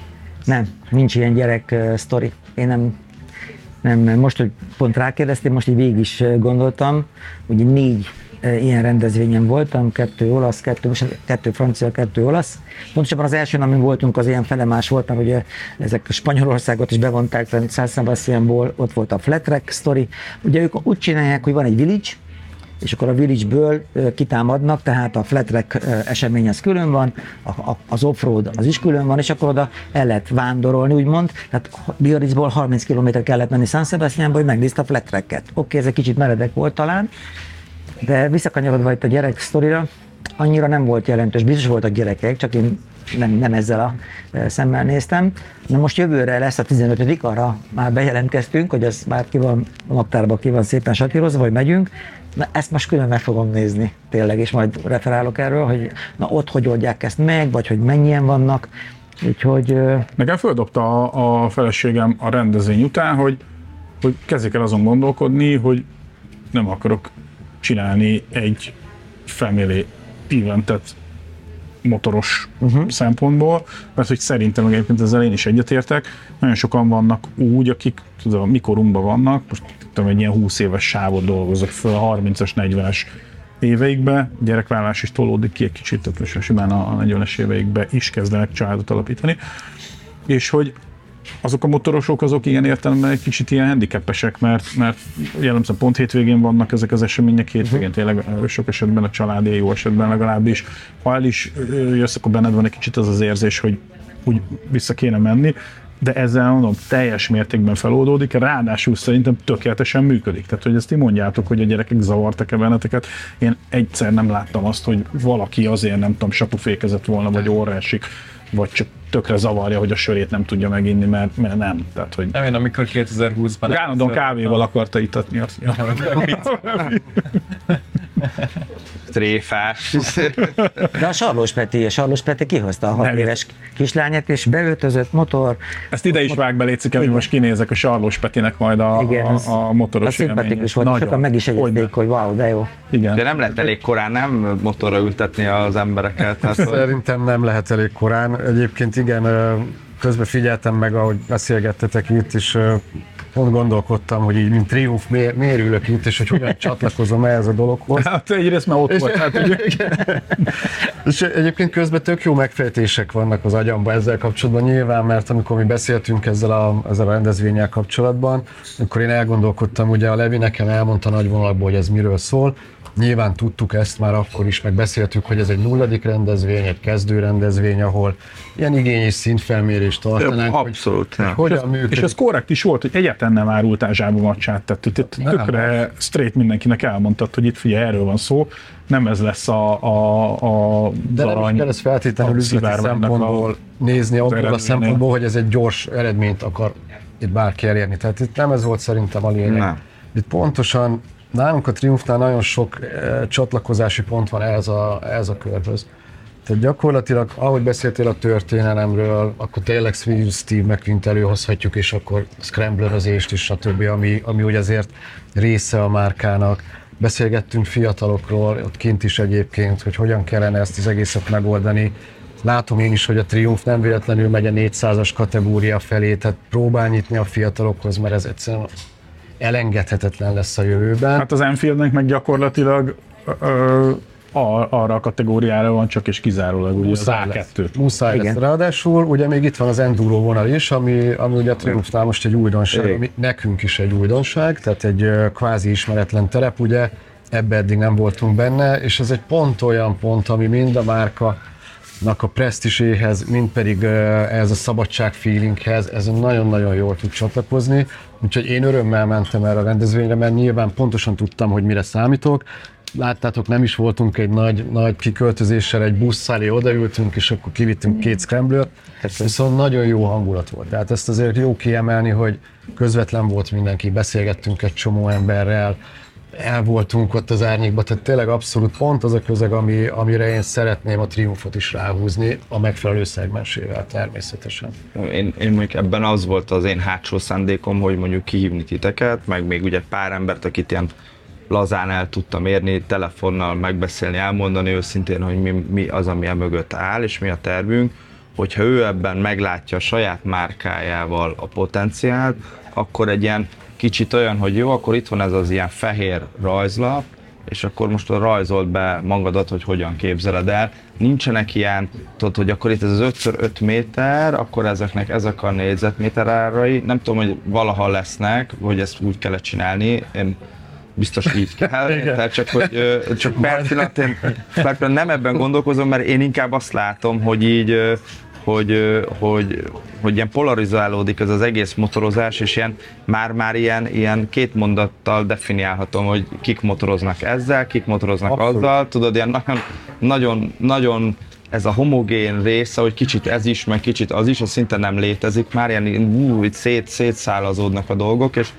Nem, nincs ilyen gyerek uh, sztori. Én nem, nem, most, hogy pont rákérdeztél, most így végig is gondoltam, ugye négy uh, ilyen rendezvényen voltam, kettő olasz, kettő, kettő francia, kettő olasz. Pontosabban az első, amin voltunk, az ilyen felemás volt, mert ugye ezek Spanyolországot is bevonták, tehát San Sebastianból ott volt a flat track sztori. Ugye ők úgy csinálják, hogy van egy village, és akkor a village-ből kitámadnak, tehát a flat track esemény az külön van, a, a, az offroad az is külön van, és akkor oda el lehet vándorolni, úgymond. Tehát Biarritzból harminc kilométer kellett menni San Sebastianba, hogy megnézd a flat tracket. Oké, okay, ez egy kicsit meredek volt talán, de visszakanyarodva itt a gyerek sztorira, annyira nem volt jelentős, biztos voltak gyerekek, csak én nem, nem ezzel a szemmel néztem. Na most jövőre lesz a tizenötödik, arra már bejelentkeztünk, hogy ez már ki van a naptárban, ki van szépen satírozva, vagy megyünk. Na ezt most külön meg fogom nézni, tényleg, és majd referálok erről, hogy na ott hogy oldják ezt meg, vagy hogy mennyien vannak, úgyhogy... Nekem földobta a, a feleségem a rendezvény után, hogy, hogy kezdjék el azon gondolkodni, hogy nem akarok csinálni egy family eventet motoros uh-huh. szempontból, mert hogy szerintem egyébként ezzel én is egyetértek, nagyon sokan vannak úgy, akik tudom, mikorunkban vannak, most tudom, egy ilyen húsz éves sávot dolgozok föl a harmincas, negyvenes éveikbe, gyerekvállalás is tolódik ki egy kicsit, tehát most simán a negyvenes éveikbe is kezdenek családot alapítani, és hogy azok a motorosok, azok ilyen értelemben egy kicsit ilyen handicapesek, mert, mert jellemzően pont hétvégén vannak ezek az események, hétvégén tényleg sok esetben a családi, jó esetben legalábbis. Ha el is jössz, akkor benned van egy kicsit az az érzés, hogy úgy vissza kéne menni, de ezzel mondom, teljes mértékben feloldódik, ráadásul szerintem tökéletesen működik. Tehát, hogy ezt ti mondjátok, hogy a gyerekek zavartak-e benneteket, én egyszer nem láttam azt, hogy valaki azért nem tudom, sapufékezett volna, vagy orra esik, vagy csak tökre zavarja, hogy a sörét nem tudja meginni, mert, mert nem. Tehát, hogy nem, én amikor kétezer-húszban... Állandóan kávéval akarta itatni. Tréfás. De a Sarlós Peti, a Sarlós Peti kihozta a hat éves kislányát, és beöltözött motor. Ezt ide is vág be, létszik el, hogy most kinézek a Sarlós Petinek majd a, igen, a, a motoros élmény. Szimpatikus volt, sokan meg is egyezték, hogy wow, de jó. Igen. De nem lehet elég korán nem motorra ültetni az embereket. Hát, szerintem nem lehet elég korán. Egyébként igen, közben figyeltem meg, ahogy beszélgettetek itt, és pont gondolkodtam, hogy így, mint Triumph, miért, miért ülök itt, és hogy hogyan csatlakozom ehhez a dologhoz. Hát egyrészt már ott és, volt. Hát, és egyébként közben tök jó megfejtések vannak az agyamban ezzel kapcsolatban nyilván, mert amikor mi beszéltünk ezzel a, ezzel a rendezvénnyel kapcsolatban, akkor én elgondolkodtam, ugye a Levi nekem elmondta nagy vonalakból, hogy ez miről szól. Nyilván tudtuk ezt már akkor is, meg beszéltük, hogy ez egy nulladik rendezvény, egy kezdő rendezvény, ahol ilyen igény és szintfelmérést tartanánk, abszolút, hogy, hogy hogyan működik. És ez korrekt is volt, hogy egyáltalán nem árultál zsába macsát, tehát itt tökre straight mindenkinek elmondtad, hogy itt figyelj, erről van szó, nem ez lesz a, a, a de nem is kell ezt feltétlenül üzleti szempontból a, nézni, abból a szempontból, hogy ez egy gyors eredményt akar itt bárki elérni. Tehát itt nem ez volt szerintem a lényeg. Nem. Itt pontosan nálunk a Triumphnál nagyon sok eh, csatlakozási pont van ehhez a, ehhez a körhöz. Tehát gyakorlatilag, ahogy beszéltél a történelemről, akkor tényleg Steve McQueen-t előhozhatjuk, és akkor scramblerezést is, stb., ami, ami ugye azért része a márkának. Beszélgettünk fiatalokról, ott kint is egyébként, hogy hogyan kellene ezt az egészet megoldani. Látom én is, hogy a Triumph nem véletlenül megy a négyszázas kategória felé, tehát próbál nyitni a fiatalokhoz, mert ez egyszerűen elengedhetetlen lesz a jövőben. Hát az Enfieldnek meg gyakorlatilag ö, arra a kategóriára van csak és kizárólag ugye az á kettő. Muszáj lesz. Ráadásul ugye még itt van az enduro vonal is, ami, ami ugye a Triumphnál most egy újdonság, ami nekünk is egy újdonság, tehát egy uh, kvázi ismeretlen terep, ugye ebbe eddig nem voltunk benne, és ez egy pont olyan pont, ami mind a márka a presztízséhez, mind pedig uh, ehhez a szabadság feelinghez, ez nagyon-nagyon jól tud csatlakozni. Úgyhogy én örömmel mentem erre a rendezvényre, mert nyilván pontosan tudtam, hogy mire számítok. Láttátok, nem is voltunk egy nagy, nagy kiköltözéssel, egy busszal, odaültünk, és akkor kivittünk két scramblert, viszont nagyon jó hangulat volt. Tehát ezt azért jó kiemelni, hogy közvetlen volt mindenki, beszélgettünk egy csomó emberrel, el voltunk ott az árnyékban, tehát tényleg abszolút pont az a közeg, ami, amire én szeretném a Triumphot is ráhúzni, a megfelelő szegmensével természetesen. Én, én mondjuk ebben az volt az én hátsó szándékom, hogy mondjuk kihívni titeket, meg még ugye pár embert, akit ilyen lazán el tudtam érni, telefonnal megbeszélni, elmondani őszintén, hogy mi, mi az, ami mögött áll, és mi a tervünk, hogyha ő ebben meglátja a saját márkájával a potenciált, akkor egy ilyen kicsit olyan, hogy jó, akkor itt van ez az ilyen fehér rajzlap, és akkor most rajzold be magadat, hogy hogyan képzeled el. Nincsenek ilyen, tudod, hogy akkor itt ez az öt szor öt méter, akkor ezeknek ezek a négyzetméter árai. Nem tudom, hogy valaha lesznek, hogy ezt úgy kell csinálni. Én biztos így kell, tehát csak, hogy, csak per pillanat, én per pillanat nem ebben gondolkozom, mert én inkább azt látom, hogy így, hogy, hogy, hogy ilyen polarizálódik ez az egész motorozás, és ilyen, már-már ilyen, ilyen két mondattal definiálhatom, hogy kik motoroznak ezzel, kik motoroznak Abszolút. azzal, tudod, ilyen nagyon, nagyon, nagyon ez a homogén része, hogy kicsit ez is, meg kicsit az is, az szinte nem létezik, már ilyen ú, itt szét, szétszálazódnak a dolgok, és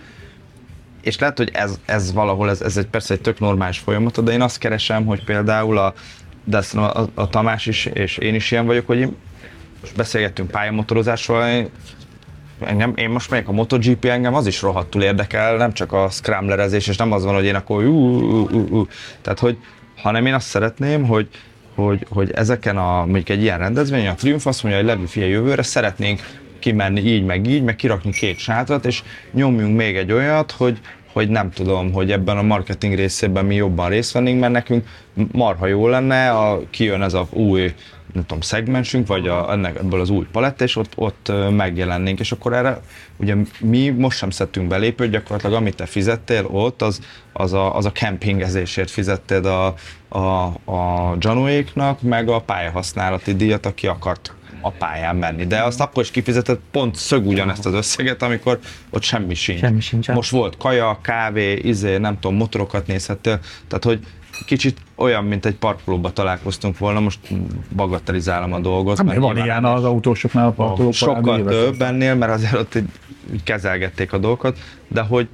és lehet, hogy ez, ez valahol, ez, ez egy, persze egy tök normális folyamat, de én azt keresem, hogy például a, de azt a, a, a Tamás is, és én is ilyen vagyok, hogy én, most beszélgettünk pályamotorozásról, engem, én most megyek a MotoGP, engem az is rohadtul érdekel, nem csak a scramblerezés, és nem az van, hogy én akkor ú, ú, ú, ú. Tehát, hogy, hanem én azt szeretném, hogy, hogy, hogy ezeken a, mondjuk egy ilyen rendezvény, a Triumph azt mondja, hogy Levi, figyelj, jövőre szeretnénk kimenni így, meg így, meg kirakni két sátrat, és nyomjunk még egy olyat, hogy, hogy nem tudom, hogy ebben a marketing részében mi jobban részt vennénk, mert nekünk marha jó lenne, a, kijön ez az új, nem tudom, szegmensünk, vagy a, ennek, ebből az új palett, és ott, ott megjelennénk, és akkor erre ugye mi most sem szedtünk belépőt, gyakorlatilag amit te fizettél ott, az, az, a, az a kempingezésért fizetted a, a, a Janoéknak, meg a pályahasználati díjat, aki akart a pályán menni, de azt akkor is kifizetett pont szög ugyanezt az összeget, amikor ott semmi sincs. Semmi sincs. Most volt kaja, kávé, izé, nem tudom, motorokat nézhettél, tehát hogy kicsit olyan, mint egy parkolóba találkoztunk volna, most bagatelizálom a dolgot. Nem, van ilyen az autósoknál a parkolóban. Sokkal több ennél, mert azért ott így, így kezelgették a dolgokat, de hogy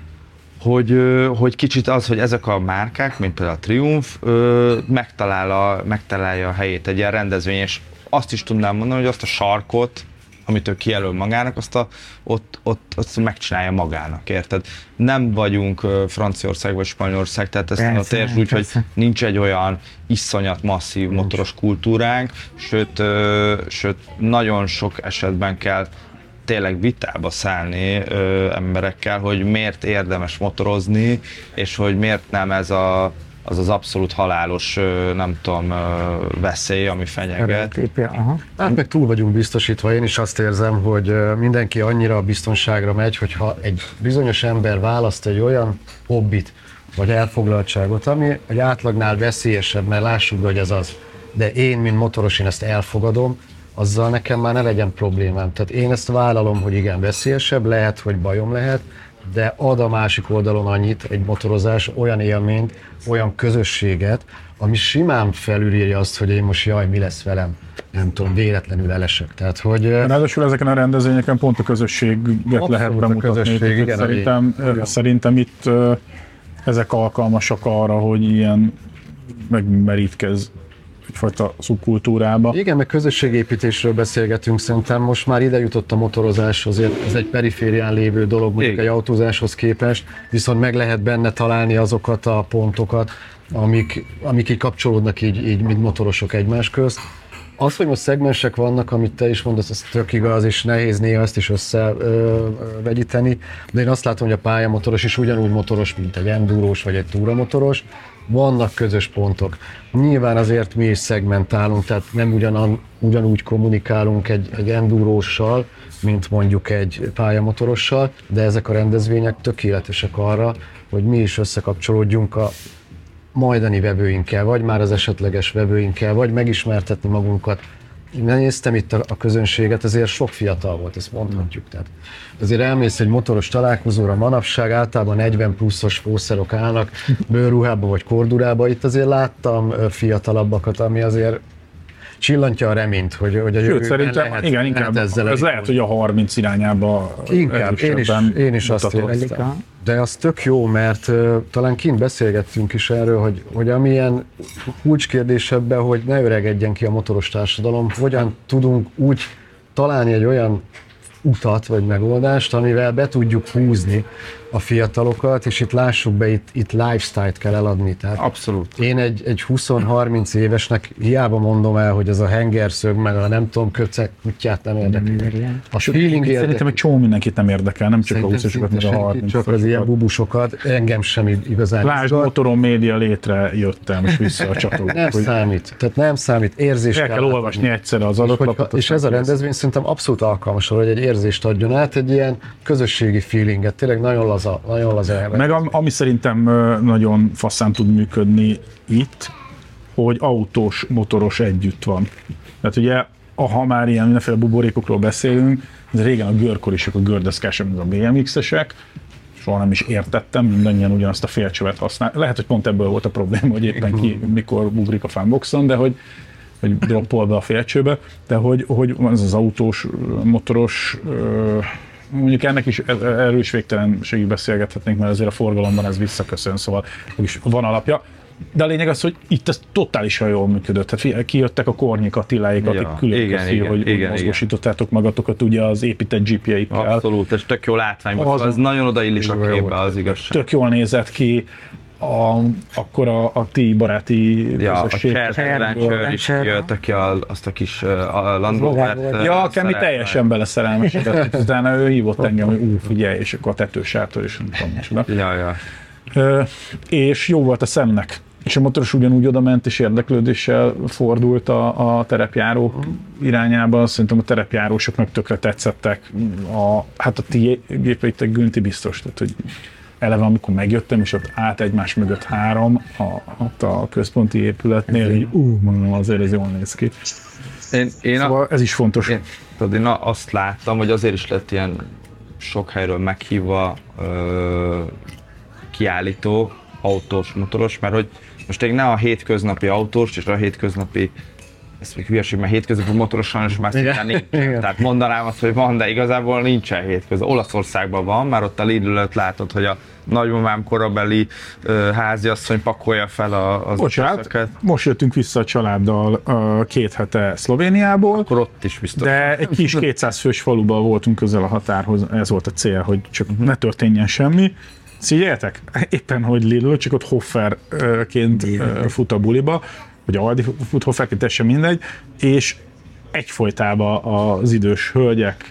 Hogy, hogy kicsit az, hogy ezek a márkák, mint például a Triumph, megtalál a, megtalálja a helyét egy ilyen rendezvény, és azt is tudnám mondani, hogy azt a sarkot, amit ő kijelöl magának, azt a, ott, ott, ott megcsinálja magának, érted? Nem vagyunk Franciaország vagy Spanyolország, tehát ezt persze, a térsd úgy, hogy nincs egy olyan iszonyat masszív motoros kultúránk, sőt, sőt nagyon sok esetben kell tényleg vitába szállni ö, emberekkel, hogy miért érdemes motorozni, és hogy miért nem ez a, az az abszolút halálos, ö, nem tudom, ö, veszély, ami fenyeget. Aha. Hát meg túl vagyunk biztosítva, én is azt érzem, hogy mindenki annyira a biztonságra megy, hogyha egy bizonyos ember választ egy olyan hobbit, vagy elfoglaltságot, ami egy átlagnál veszélyesebb, mert lássuk, hogy ez az. De én, mint motoros, én ezt elfogadom, azzal nekem már ne legyen problémám. Tehát én ezt vállalom, hogy igen, veszélyesebb, lehet, hogy bajom lehet, de ad a másik oldalon annyit egy motorozás, olyan élményt, olyan közösséget, ami simán felülírja azt, hogy én most jaj, mi lesz velem, nem tudom, véletlenül elesek. Tehát, hogy... Ráadásul ezeken a rendezvényeken pont a közösséget lehet bemutatni. Közösség, igen, szerintem, igen. szerintem itt ezek alkalmasak arra, hogy ilyen megmerítkezz egyfajta szubkultúrába. Igen, meg közösségépítésről beszélgetünk, szerintem most már ide jutott a motorozás, azért ez egy periférián lévő dolog, mondjuk igen. Egy autózáshoz képest, viszont meg lehet benne találni azokat a pontokat, amik, amik így kapcsolódnak így, így, mint motorosok egymás közt. Az, hogy most szegmensek vannak, amit te is mondasz, az tök igaz, és nehéz néha ezt is összevegyíteni, de én azt látom, hogy a pályamotoros is ugyanúgy motoros, mint egy endurós vagy egy túramotoros. Vannak közös pontok. Nyilván azért mi is szegmentálunk, tehát nem ugyanan, ugyanúgy kommunikálunk egy, egy enduróssal, mint mondjuk egy pályamotorossal, de ezek a rendezvények tökéletesek arra, hogy mi is összekapcsolódjunk a majdani vevőinkkel, vagy már az esetleges vevőinkkel, vagy megismertetni magunkat. Én néztem itt a, a közönséget, azért sok fiatal volt, ezt mondhatjuk. Tehát azért elmész egy motoros találkozóra, manapság általában negyven pluszos fószerok állnak, bőrruhába vagy kordurába, itt azért láttam fiatalabbakat, ami azért csillantja a reményt, hogy, hogy a Sőt, szerintem, lehet, igen, inkább lehet ezzel ez lehet, hogy a harminc irányába inkább, én is, én is azt éreztem. De az tök jó, mert uh, talán kint beszélgettünk is erről, hogy, hogy amilyen kulcskérdés ebben, hogy ne öregedjen ki a motoros társadalom, hogyan tudunk úgy találni egy olyan utat vagy megoldást, amivel be tudjuk húzni a fiatalokat, és itt lássuk be, itt, itt lifestyle-t kell eladni. Tehát abszolút. Én egy, egy húsz-harminc évesnek hiába mondom el, hogy ez a hengerszög, meg a nem tudom, köceg, kutyát nem érdekel. A feeling Szerintem egy csomó mindenkit nem érdekel, nem csak a húszosokat, meg a harminc. Csak az ilyen bubusokat, engem sem igazán. Lásd, Motoron Média létre jöttem, és vissza a csatornát. Nem hogy számít, tehát nem számít, érzést el kell, kell olvasni egyszerre az adatlapot. És ez a rendezvény szerintem abszolút alkalmas arra, hogy egy érzést adjon át, egy ilyen közösségi feelinget, tényleg nagyon laza, nagyon laza. Meg ami szerintem nagyon faszán tud működni itt, hogy autós, motoros együtt van. Tehát ugye, ha már ilyen mindenféle buborékokról beszélünk, ez régen a görkorisok, a gördeszkások, meg a bé em iksz-esek, soha nem is értettem, mindannyian ugyanazt a félcsövet használ. Lehet, hogy pont ebből volt a probléma, hogy éppen ki mikor ugrik a fanboxon, de hogy, hogy droppol be a félcsőbe, de hogy, hogy ez az autós, motoros, mondjuk ennek is, erről is végtelenségig beszélgethetnénk, mert azért a forgalomban ez visszaköszön, szóval is van alapja. De a lényeg az, hogy itt ez totálisan jól működött. Hát kijöttek a Kornyik Attiláik, ja, akik külön köszi, hogy igen, mozgósítottátok magatokat ugye az épített gé pé á-ikkel. Abszolút, ez tök jó látvány volt, az, az nagyon odaillik a képbe, az igazság. Tök jól nézett ki, a, akkor a, a ti baráti ja, a Csertelen is jött, aki a, azt a kis a Land Rovert. Ja, Kemi teljesen beleszerelmesedett, utána ő hívott engem, hogy ú, figyelj, és akkor a tetősátor, és nem tudom micsoda. Ja, ja. Ö, és jó volt a szemnek. És a motoros ugyanúgy oda ment, és érdeklődéssel fordult a, a terepjárók irányába. Szerintem a terepjárósoknak tökre tetszettek. A, hát a ti gépeitek Günti biztos, tehát hogy eleve amikor megjöttem, és ott át egymás mögött három, a, ott a központi épületnél, így ú, mondom, azért ez jól néz ki. Én, én szóval a, ez is fontos. Én, tudod, én azt láttam, hogy azért is lett ilyen sok helyről meghívva ö, kiállító, autós, motoros, mert hogy most még ne a hétköznapi autós, és a hétköznapi, ez még hülyeség, mert hétköznapi motoros sajnos már szinte nincs. Tehát mondanám azt, hogy van, de igazából nincsen hétköznapi. Olaszországban van, már ott a Lidl-öt látod, hogy a nagymamám korabeli uh, háziasszony pakolja fel a, az Bocsánat, összöket. Most jöttünk vissza a családdal uh, két hete Szlovéniából. Akkor ott is biztos. De egy kis kétszáz fős faluban voltunk közel a határhoz, ez volt a cél, hogy csak uh-huh. ne történjen semmi. Figyeljetek, éppen hogy Lidl, csak ott Hofferként fut a buliba, vagy Aldi fut Hofferként, ez sem mindegy, és egyfolytában az idős hölgyek,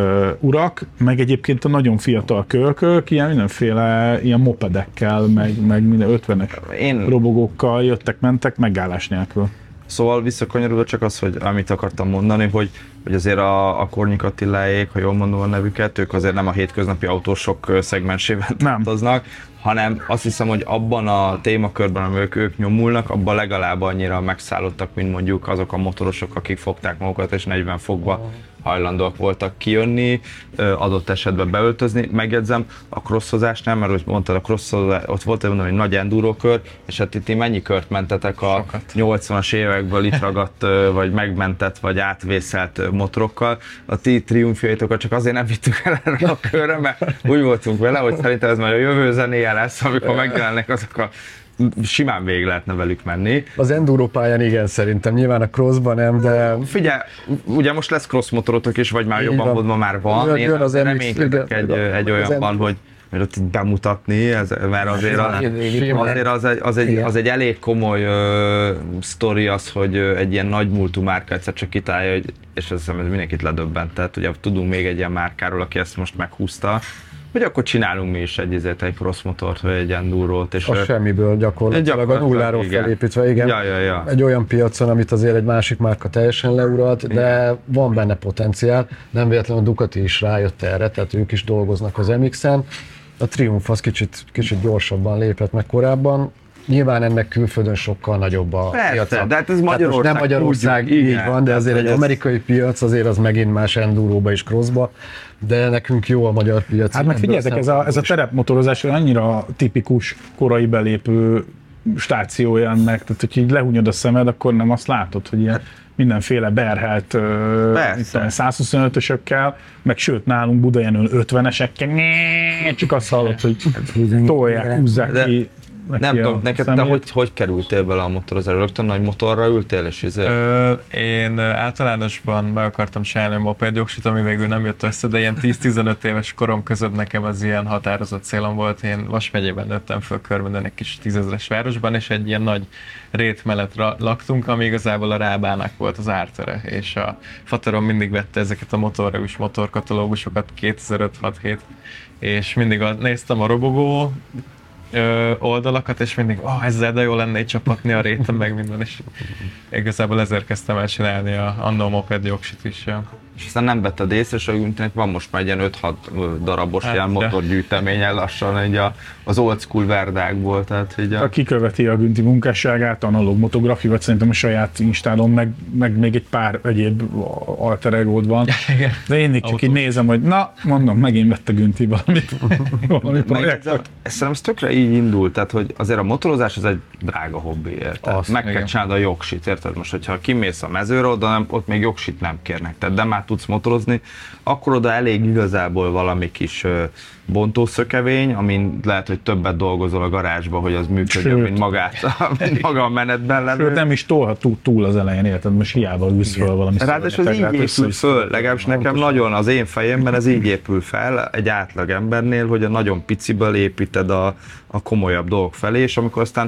urak, meg egyébként a nagyon fiatal kölkök, ilyen mindenféle ilyen mopedekkel, meg, meg minden ötvenes Én... robogókkal jöttek, mentek, megállás nélkül. Szóval visszakanyarodva csak az, hogy amit akartam mondani, hogy, hogy azért a, a Kornyik Attiláék, ha jól mondom a nevüket, ők azért nem a hétköznapi autósok szegmensében tartoznak, hanem azt hiszem, hogy abban a témakörben, amivel ők nyomulnak, abban legalább annyira megszállottak, mint mondjuk azok a motorosok, akik fogták magukat és negyven fokba hajlandóak voltak kijönni, adott esetben beöltözni. Megjegyzem, a crosszozásnál, mert hogy mondtad, a crosszozás, ott volt egy nagy endurokör, és hát itt mennyi kört mentetek a Sokat. nyolcvanas évekből itt ragadt, vagy megmentett, vagy átvészelt motorokkal. A ti triumfjaitokat csak azért nem vittük el erre a körre, mert úgy voltunk vele, hogy szerintem ez majd a jövő zenéje lesz, amikor megjelennek azok a simán végig lehetne velük menni. Az enduro pályán igen, szerintem, nyilván a crossban nem, de... Figyelj, ugye most lesz cross motorotok is, vagy már így jobban volt, ma már van. Jön, Én jön az reménykedek egy, egy olyanban, hogy mert ott bemutatni, ez, mert azért, az, azért az, egy, az, egy, az egy elég komoly uh, sztori az, hogy uh, egy ilyen nagy múltú márka egyszer csak kitálja, hogy, és azt hiszem, ez mindenkit ledöbbent. Tehát ugye tudunk még egy ilyen márkáról, aki ezt most meghúzta, hogy akkor csinálunk mi is egy, egy cross motort, vagy egy endurót. És a semmiből gyakorlatilag, a nulláról igen. felépítve, igen. Ja, ja, ja. Egy olyan piacon, amit azért egy másik márka teljesen leuralt, igen. de van benne potenciál. Nem véletlenül a Ducati is rájött erre, tehát ők is dolgoznak az em iksz-en. A Triumph az kicsit, kicsit gyorsabban lépett meg korábban. Nyilván ennek külföldön sokkal nagyobb a piaca. De hát ez Magyarország. Nem Magyarország úgy, így igen, van, de azért egy amerikai piac azért az megint más enduróba és crossba, de nekünk jó a magyar piac. Hát meg figyeljetek, ez a, ez a terepmotorozás annyira tipikus korai belépő stációja ennek, tehát hogy így lehúnyod a szemed, akkor nem azt látod, hogy ilyen mindenféle berhelt száz huszonötösökkel, meg sőt nálunk Budajenőn ötvenesekkel, csak azt hallod, hogy tolják, húzzák ki. Nem tudom, neked te hogy, hogy kerültél bele a motorozásra? Rögtön nagy motorra ültél, és izé? Ö, én általánosban meg akartam csinálni a mopedjogsit, ami végül nem jött össze, de ilyen tíz-tizenöt éves korom között nekem az ilyen határozott célom volt. Én Vas megyében nőttem föl körben, egy kis tízezres városban, és egy ilyen nagy rét mellett laktunk, ami igazából a Rábának volt az ártere, és a faterom mindig vette ezeket a motorreus motorkatalógusokat kétezer-öt hat hét, és mindig a, néztem a robogó ö, oldalakat, és mindig, oh, ezzel de jó lenne így csapatni a réten, meg minden, és igazából ezért kezdtem el csinálni a annó moped jogsit is. Ja. És aztán nem vetted észre, és van most már egy ilyen öt-hat darabos hát, ilyen motorgyűjteményen lassan így a, az old school verdákból. Tehát így a... Aki követi a Günti munkásságát, analóg motografiát, szerintem a saját Instálon, meg, meg még egy pár egyéb alter egód van. De én csak így nézem, hogy na, mondom, megint vette Günti valamit. valami projektet. Szerintem ez tökre így indult, tehát hogy azért a motorozás az egy drága hobbi, érted? Meg kell csinálni a jogsit, érted? Most, hogyha kimész a mezőre, oda nem, ott még jogsit nem kérnek, tehát de már tudsz motorozni, akkor oda elég igazából valami kis uh, bontószökevény, amin lehet, hogy többet dolgozol a garázsba, hogy az működjön, mint, magát, mint maga a menetben lenne. Sőt, nem is tolhat túl, túl az elején, érted? Most hiába ülsz föl valami szörnyetek. Ráadásul ez így épül föl, legalábbis nekem nagyon az én fejemben ez így épül fel egy átlag embernél, hogy a nagyon piciből építed a, a komolyabb dolgok felé, és amikor aztán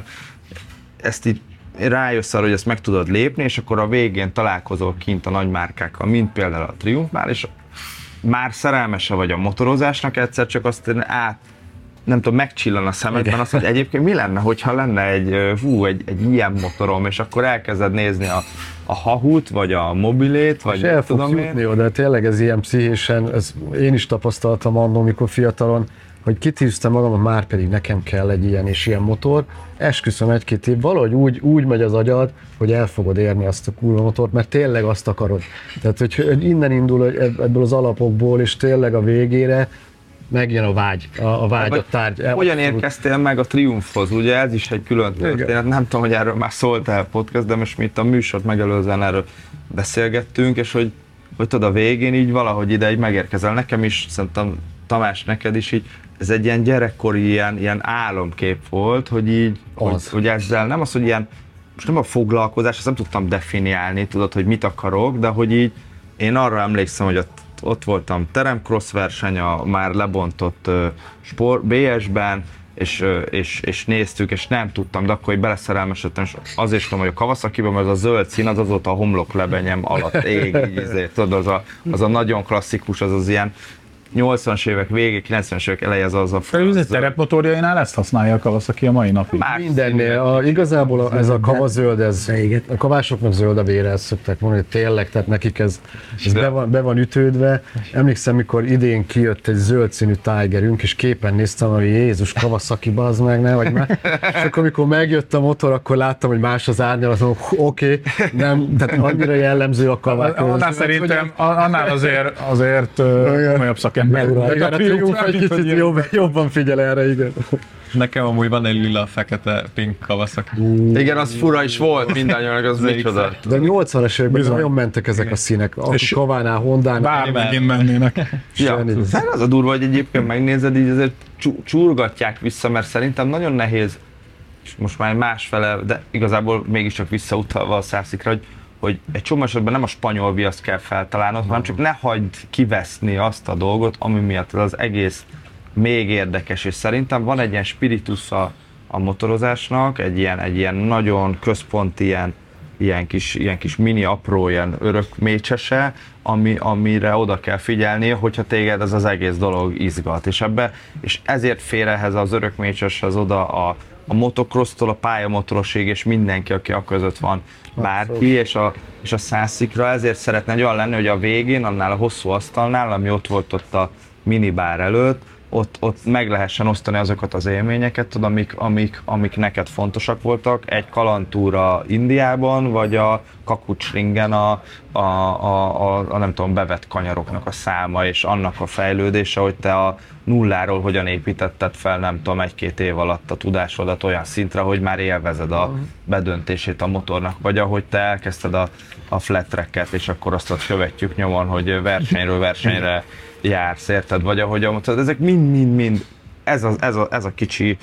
ezt így rájössz arra, hogy ezt meg tudod lépni, és akkor a végén találkozol kint a nagy márkákkal, mint például a Triumphmál, és már szerelmese vagy a motorozásnak, egyszer csak azt át, nem tudom, megcsillan a szemedben, azt mondja, egyébként mi lenne, hogyha lenne egy, hú, egy, egy ilyen motorom, és akkor elkezded nézni a, a Hahut, vagy a mobilét, vagy el fogsz jutni oda, tényleg ez ilyen pszichésen, ez én is tapasztaltam annól, mikor fiatalon, hogy kitűztem magam, már pedig nekem kell egy ilyen és ilyen motor, esküszöm egy-két év, valahogy úgy, úgy megy az agyad, hogy el fogod érni azt a kurva motort, mert tényleg azt akarod. Tehát, hogy innen indul ebből az alapokból, és tényleg a végére megjön a vágy, a, a vágy, a tárgy. Hogyan érkeztél meg a Triumphhoz? Ugye ez is egy külön történet, nem tudom, hogy erről már szóltál podcast, de most mi itt a műsort megelőzően erről beszélgettünk, és hogy, hogy tudod, a végén így valahogy ide így megérkezel. Nekem is, szerintem Tamás, neked is így, ez egy ilyen gyerekkori ilyen, ilyen álomkép volt, hogy így, hogy, hogy ezzel nem az, hogy ilyen, most nem a foglalkozás, ezt nem tudtam definiálni, tudod, hogy mit akarok, de hogy így én arra emlékszem, hogy ott, ott voltam teremcross verseny, a már lebontott uh, sport, bé es-ben, és, uh, és, és néztük, és nem tudtam, de akkor hogy beleszerelmesedtem, és azért tudom, hogy a Kawasaki-ban, mert az a zöld szín, az azóta a homloklebenyem alatt ég, így, így, tudod, az a, az a nagyon klasszikus, az az ilyen nyolcvanas évek végé, kilencvenes évek eleje az az a... Felülőző terepmotorjainál ezt használja a Kawasaki a mai napig. Mindennél. A, igazából a, ez a kavazöld, ez, a kavásoknak zöld a vére, ezt szokták mondani, hogy tényleg, tehát nekik ez, ez be, van, be van ütődve. Emlékszem, mikor idén kijött egy zöld színű Tigerünk, és képen néztem, hogy Jézus, Kawasaki, bazd meg, ne, vagy már. És akkor, amikor megjött a motor, akkor láttam, hogy más az árnyalat, oké, okay, nem, tehát annyira jellemző a Kawasaki. Annál szerintem, annál azért, azért komolyabb szakember. Igen, a Triumph egy kicsit jobb, jobban figyel erre, igen. Nekem amúgy van egy lila, fekete, pink Kawasaki. Igen, az fura is volt mindannyian, az micsoda. De nyolcvanas években nagyon mentek ezek a színek. A Kavánál, Hondánál. Bármegint mennének. Ja, az a durva, hogy egyébként megnézed, így azért csurgatják vissza, mert szerintem nagyon nehéz, és most már másfele, de igazából mégiscsak visszautalva a Szászikra, hogy hogy egy csomó esetben nem a spanyol viaszt kell feltalálnod, hanem csak ne hagyd kiveszni azt a dolgot, ami miatt az egész még érdekes, és szerintem van egy ilyen spiritus a, a motorozásnak, egy ilyen, egy ilyen nagyon központi, ilyen, ilyen, kis, ilyen kis mini apró, ilyen örök mécsese, ami, amire oda kell figyelni, hogyha téged ez az egész dolog izgat, és ebbe, és ezért fér ehhez az örök mécseshez oda a a motocross-tól a pályamotorosig, és mindenki, aki a között van, bárki, és a, és a Szászikra ezért szeretne egy olyan lenni, hogy a végén, annál a hosszú asztalnál, ami ott volt ott a minibár előtt, ott, ott meg lehessen osztani azokat az élményeket, tudod, amik, amik, amik neked fontosak voltak, egy kalandtúra Indiában, vagy a Kakucsringen a, a, a, a, a nem tudom, bevett kanyaroknak a száma, és annak a fejlődése, hogy te a nulláról hogyan építetted fel, nem tudom, egy-két év alatt a tudásodat olyan szintre, hogy már élvezed a bedöntését a motornak, vagy ahogy te elkezdted a, a flat tracket, és akkor azt ott követjük nyomon, hogy versenyről versenyre jársz, érted? Vagy ahogy a motor, ezek mind-mind-mind, ez a, ez, a, ez a kicsi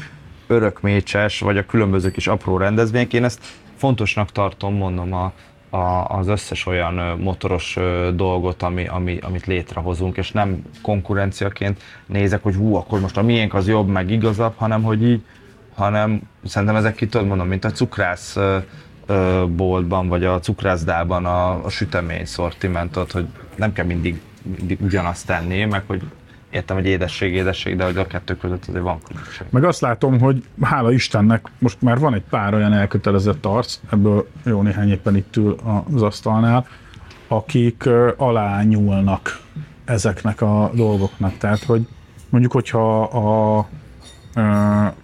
örökmécses, vagy a különböző kis apró rendezvények. Én ezt fontosnak tartom, mondom, a, a, az összes olyan motoros dolgot, ami, ami, amit létrehozunk, és nem konkurenciaként nézek, hogy hú, akkor most a miénk az jobb, meg igazabb, hanem hogy így, hanem szerintem ezek ki tudod mondom, mint a cukrász boltban, vagy a cukrászdában a, a sütemény szortimentot, hogy nem kell mindig, mindig ugyanazt tenni, meg hogy értem, hogy édesség, édesség, de hogy a kettő között azért van különbség. Meg azt látom, hogy hála Istennek most már van egy pár olyan elkötelezett arc, ebből jó néhány éppen itt ül az asztalnál, akik alányulnak ezeknek a dolgoknak. Tehát, hogy mondjuk, hogyha a, a, a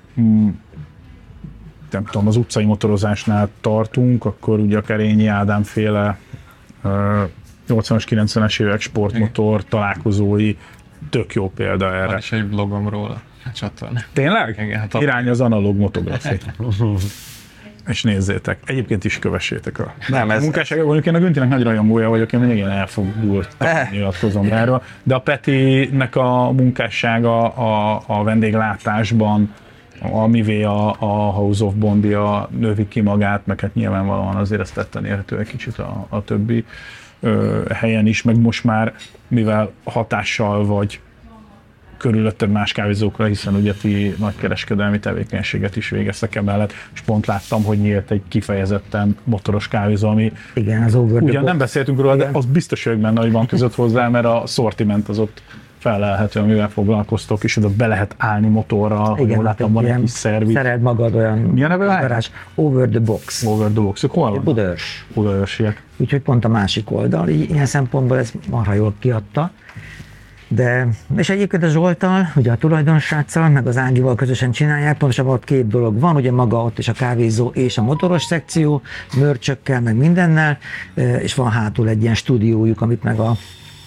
nem tudom, az utcai motorozásnál tartunk, akkor ugye a Kerényi Ádám féle nyolcvanas, kilencvenes évek sportmotor találkozói tök jó példa erre. Van is egy blogom róla a csatornán. Tényleg? Igen, hát Irány az analóg motográfia. És nézzétek, egyébként is kövessétek a Nem, ez... munkásságot. Mondjuk én a Güntinek nagy rajongója vagyok, én mindig ilyen elfogult nyilatkozom erről, de a Petinek a munkássága a, a vendéglátásban, amivé a, a House of Bondia növi ki magát, meg hát nyilvánvalóan azért ezt tetten érhető egy kicsit a, a többi ö, helyen is, meg most már, mivel hatással vagy körülötted más kávézókra, hiszen ugye ti nagykereskedelmi tevékenységet is végeztek emellett, és pont láttam, hogy nyílt egy kifejezetten motoros kávézó, ami igen, az over ugyan nem beszéltünk róla, igen. De az biztos vagyok benne, hogy van között hozzá, mert a szortiment az ott felelhető, amivel foglalkoztok, és oda be lehet állni motorral, igen, hogy látom, van egy kis szerviz. Szereld magad olyan... Milyen neve garázs? Over the Box. Over the Box. Hol van? Budaörs. Budaörsiek. Úgyhogy pont a másik oldal, így, ilyen szempontból ez marha jól kiadta. De, és egyébként a Zsolttal, ugye a tulajdonossráccal, meg az Ágival közösen csinálják, pontosabban ott két dolog van, ugye maga ott is a kávézó és a motoros szekció, mörcsökkel, meg mindennel, és van hátul egy ilyen stúdiójuk, amit meg a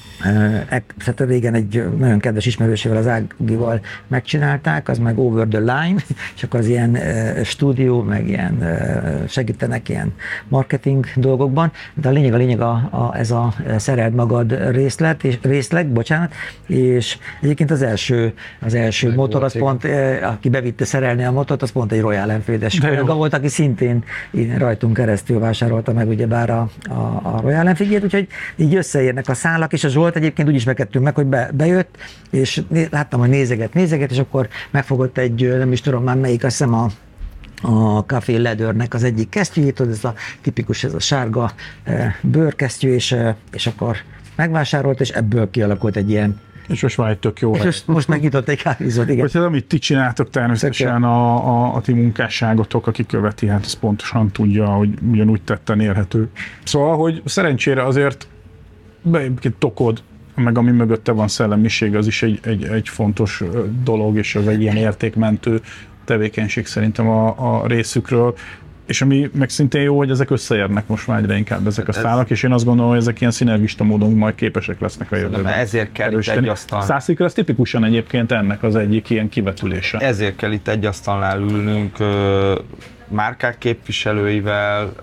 hát régen egy nagyon kedves ismerősével, az Ágival megcsinálták, az meg Over the Line, és akkor az ilyen stúdió, meg ilyen segítenek ilyen marketing dolgokban, de a lényeg a lényeg a, a, ez a szereld magad részlet, és részleg, bocsánat, és egyébként az első, az első meg motor, az pont, aki bevitte szerelni a motort, az pont egy Royal Enfield-es kollega volt, aki szintén rajtunk keresztül vásárolta meg ugyebár a, a, a Royal Enfield-jét, úgyhogy így összeérnek a szálak, és a Zsolt egyébként úgy ismerkedtünk meg, hogy be, bejött, és láttam, hogy nézeget, nézeget, és akkor megfogott egy, nem is tudom már melyik, azt hiszem a, a Café Leathernek az egyik kesztyűjét, ez a tipikus, ez a sárga e, bőrkesztyű, és, e, és akkor megvásárolt, és ebből kialakult egy ilyen. És most már egy tök jó. És most, most megnyitott egy kávézót, igen. Hogy amit ti csináltok természetesen a, a, a ti munkásságotok, aki követi, hát ez pontosan tudja, hogy ugyanúgy tetten érhető. Szóval, hogy szerencsére azért egyébként Tokod, meg ami mögötte van szellemiség, az is egy, egy, egy fontos dolog, és az egy ilyen értékmentő tevékenység szerintem a, a részükről. És ami meg szintén jó, hogy ezek összeérnek most már egyre inkább ezek a szálak, és én azt gondolom, hogy ezek ilyen szinergista módon majd képesek lesznek a jövőben. Ezért kell itt egy asztal. Szászikra ez tipikusan egyébként ennek az egyik ilyen kivetülése. Ezért kell itt egy asztalnál ülnünk márkák képviselőivel,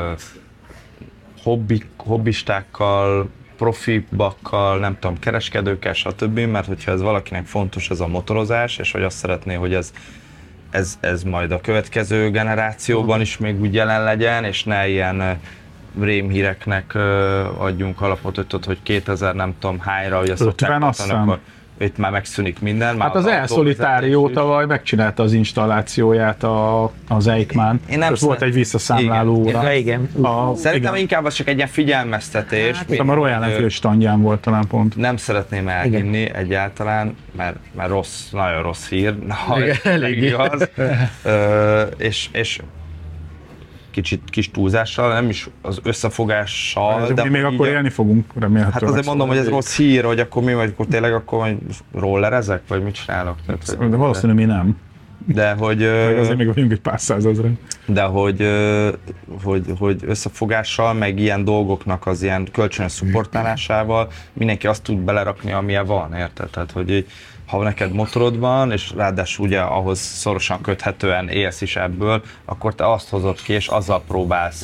hobbi, hobbistákkal, profibakkal, nem tudom, kereskedőkkel, stb. Mert hogyha ez valakinek fontos, ez a motorozás, és hogy azt szeretné, hogy ez, ez, ez majd a következő generációban is még úgy jelen legyen, és ne ilyen rémhíreknek adjunk alapot, hogy kétezer nem tudom hányra, hogy ezt ötven aztán. Akkor itt már megszűnik minden. Hát az El-Solitario tavaly megcsinálta az installációját a, az Eichmann, és szeretném. Volt egy visszaszámláló óra. Igen, igen. A, Szerintem igen. Inkább az csak egy ilyen figyelmeztetés. Hát, a Royal Enfield standján volt talán pont. Nem szeretném elhinni igen. egyáltalán, mert, mert rossz, nagyon rossz hír. Na, elég igaz. Ö, és, és kicsit kis túlzással, nem is az összefogással. Ez de mi még akkor élni fogunk, remélhetőleg. Hát azért mondom, hogy ez rossz hír, hogy akkor mi vagy, akkor tényleg akkor rollerezek, vagy mit csinálok? De valószínűleg mi nem. De hogy... Azért még vagyunk egy pár százezren. De hogy, hogy, hogy összefogással, meg ilyen dolgoknak az ilyen kölcsönös szupportálásával mindenki azt tud belerakni, amilyen van, érted? Tehát, hogy ha neked motorod van, és ráadásul ugye ahhoz szorosan köthetően élsz is ebből, akkor te azt hozod ki, és azzal próbálsz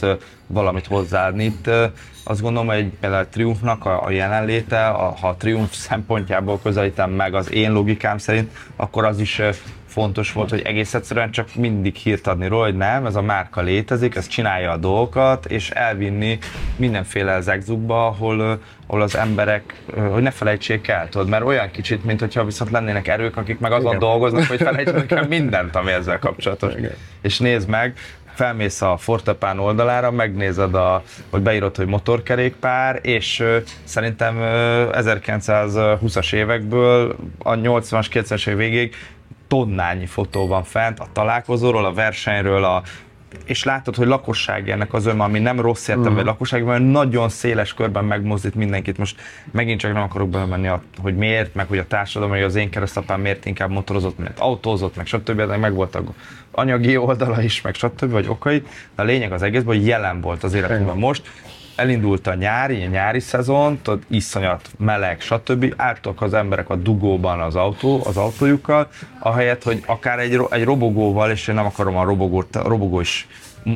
valamit hozzáadni. Itt azt gondolom, hogy például a Triumphnak a, a jelenléte, a, ha a Triumph szempontjából közelítem meg az én logikám szerint, akkor az is fontos volt, hogy egész egyszerűen csak mindig hírt adni róla, hogy nem, ez a márka létezik, ez csinálja a dolgokat, és elvinni mindenféle zegzugba, ahol, ahol az emberek, hogy ne felejtsék el, tudod, mert olyan kicsit, mint hogyha viszont lennének erők, akik meg azon Igen. dolgoznak, hogy felejtsenek el mindent, ami ezzel kapcsolatos. Igen. És nézd meg, felmész a Fortepán oldalára, megnézed, a, hogy beírod, hogy motorkerékpár, és uh, szerintem uh, ezerkilencszázhúszas évekből a nyolcvanas, kilencvenes évek végéig tonnányi fotó van fent a találkozóról, a versenyről, a, és látod, hogy lakosság ennek az ön, ami nem rossz értem, uh-huh. vagy lakosság, mert nagyon széles körben megmozdít mindenkit. Most megint csak nem akarok belemenni, a, hogy miért, meg hogy a társadalom, hogy az én keresztapám miért inkább motorozott, mert autózott, meg stb. De meg voltak anyagi oldala is, meg stb. Vagy okai. De a lényeg az egészben, hogy jelen volt az életünkben most. Elindult a nyári, a nyári szezon, tudod, iszonyat, meleg, stb. Álltak az emberek a dugóban az, autó, az autójukkal, ahelyett, hogy akár egy, egy robogóval, és én nem akarom a robogót, a robogó is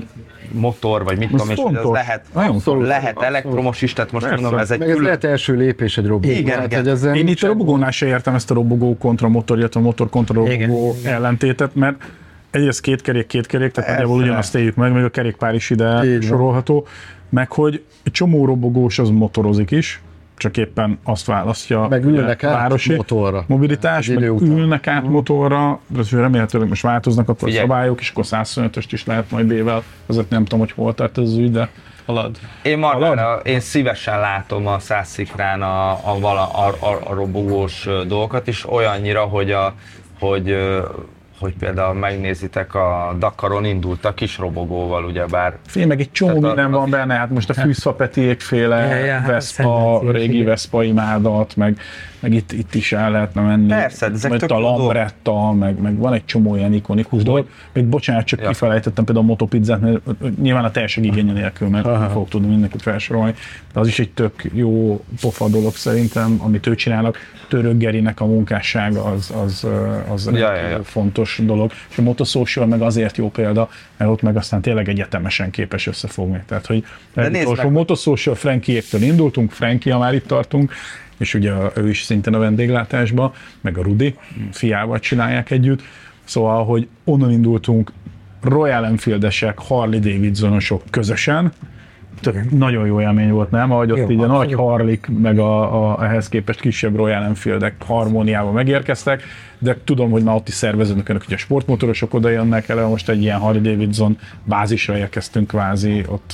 motor, vagy mit tudom, és az lehet, lehet elektromos is, tehát most Persze. mondom, ez egy... Meg ez külön... lehet első lépés egy robogó. Igen, hát, igen. Ezen én itt a robogónál se értem ezt a robogó kontra motor, illetve a motor kontra robogó igen. ellentétet, mert egyrészt két kerék, két kerék, tehát nagyjából ugyanazt éljük meg, még a kerékpár is ide Így sorolható. Meg hogy egy csomó robogós az motorozik is, csak éppen azt választja meg ülnek át városi motorra. Mobilitás, meg ülnek át motorra, remélhetőleg most változnak akkor a szabályok, és akkor százhuszonötöst is lehet majd B-vel, azért nem tudom, hogy hol tart ez az ügy, de halad. Én marhára, én szívesen látom a Szász-szikrán a, a, a, a, a robogós dolgokat is, olyannyira, hogy a, hogy hogy például megnézitek, a Dakaron indult a kis robogóval, ugyebár. Fél, meg egy csomó minden van benne, hát most a Fűszfapetiékféle ja, ja, Vespa, régi Vespa imádat, meg, meg itt, itt is el lehetne menni. Persze, ezek tök a Lambretta, meg, meg van egy csomó ilyen ikonikus dolog. Még bocsánat, csak ja. kifelejtettem például a Motopizzát, mert nyilván a teljeség igénye nélkül, mert Aha. fogok tudni mindenkit felsorolni. De az is egy tök jó pofa dolog szerintem, amit ő csinálnak. Török Gerinek a munkássága az, az, az ja, ja, ja. fontos dolog. És a Motosocial meg azért jó példa, mert ott meg aztán tényleg egyetemesen képes összefogni. Tehát, hogy a Motosocial Frankiéktől indultunk, Frankie, ha már itt tartunk, és ugye ő is szintén a vendéglátásban, meg a Rudi fiával csinálják együtt. Szóval, hogy onnan indultunk Royal Enfield-esek, Harley Davidson-osok közösen, Tök, nagyon jó élmény volt, nem? Ahogy ott jó, így a nagy Harley-k, meg a, a, ehhez képest kisebb Royal Enfield-ek harmóniában megérkeztek, de tudom, hogy már ott is szerveződnek önök, hogy a sportmotorosok oda jönnek elő, most egy ilyen Harley Davidson bázisra érkeztünk kvázi ott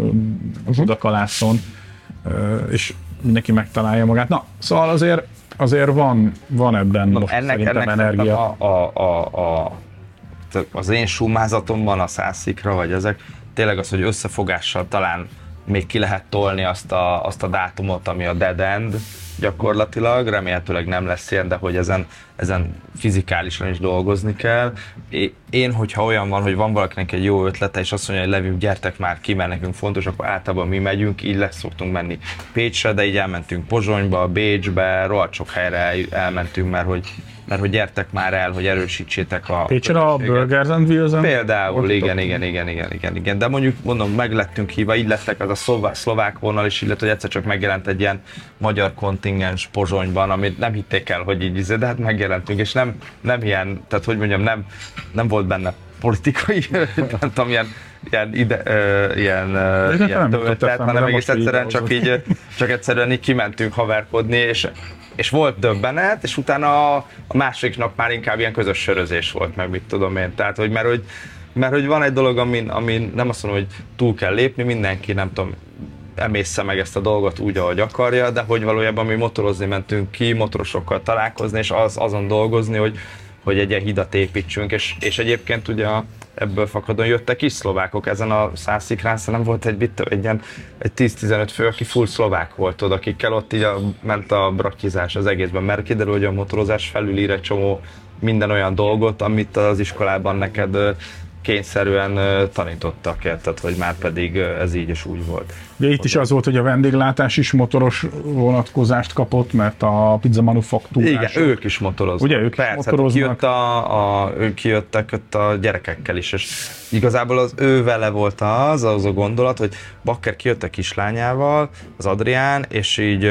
uh, Budakalászon, uh, és mindenki megtalálja magát. Na, szóval azért, azért van, van ebben Na, most ennek, szerintem ennek energia. A, a, a, a, az én sumázatomban a Szász-szikra, vagy ezek, tényleg az, hogy összefogással talán még ki lehet tolni azt a, azt a dátumot, ami a dead end gyakorlatilag, remélhetőleg nem lesz ilyen, de hogy ezen, ezen fizikálisan is dolgozni kell. Én, hogyha olyan van, hogy van valakinek egy jó ötlete, és azt mondja, hogy Levi, gyertek már ki, mert nekünk fontos, akkor általában mi megyünk, így lesz szoktunk menni Pécsre, de így elmentünk Pozsonyba, Bécsbe, rohadt sok helyre elmentünk, mert hogy mert hogy gyertek már el, hogy erősítsétek a Pécsen a Burgers and Wheels-en? Például, igen, igen, igen, igen, igen, igen, de mondjuk mondom, meg lettünk hívva, így lettek az a szlovák, szlovák vonal, és így lett, hogy egyszer csak megjelent egy ilyen magyar kontingens Pozsonyban, amit nem hitték el, hogy így izé, de hát megjelentünk, és nem, nem ilyen, tehát hogy mondjam, nem, nem volt benne politikai, nem tudom, ilyen, ilyen, ide, uh, ilyen, uh, ilyen ötlet, hanem egész egyszerűen csak így, csak egyszerűen így kimentünk haverkodni, és és volt döbbenet, és utána a második nap már inkább ilyen közös sörözés volt, meg mit tudom én. Tehát, hogy mert, hogy, mert hogy van egy dolog, amin, amin nem azt mondom, hogy túl kell lépni, mindenki, nem tudom, emészze meg ezt a dolgot úgy, ahogy akarja, de hogy valójában mi motorozni mentünk ki, motorosokkal találkozni, és az, azon dolgozni, hogy, hogy egy ilyen hidat építsünk, és, és egyébként ugye a, ebből fakadóan jöttek is szlovákok ezen a Szász-szikrán, nem volt egy, bit, egy ilyen egy tíz-tizenöt fő, aki full szlovák volt oda, akikkel ott így a, ment a brakkizás az egészben, mert kiderül, hogy a motorozás felülír egy csomó minden olyan dolgot, amit az iskolában neked kényszerűen tanítottak, tehát hogy már pedig ez így és úgy volt. Ugye itt is az volt, hogy a vendéglátás is motoros vonatkozást kapott, mert a pizza manufaktúrások. Igen, ők is motoroznak. Ugye, ők Persze, is motoroznak. Kijött a, a, ők kijöttek ott a gyerekekkel is, és igazából az ő vele volt az, az a gondolat, hogy Bakker kijött a kislányával, az Adrián, és így,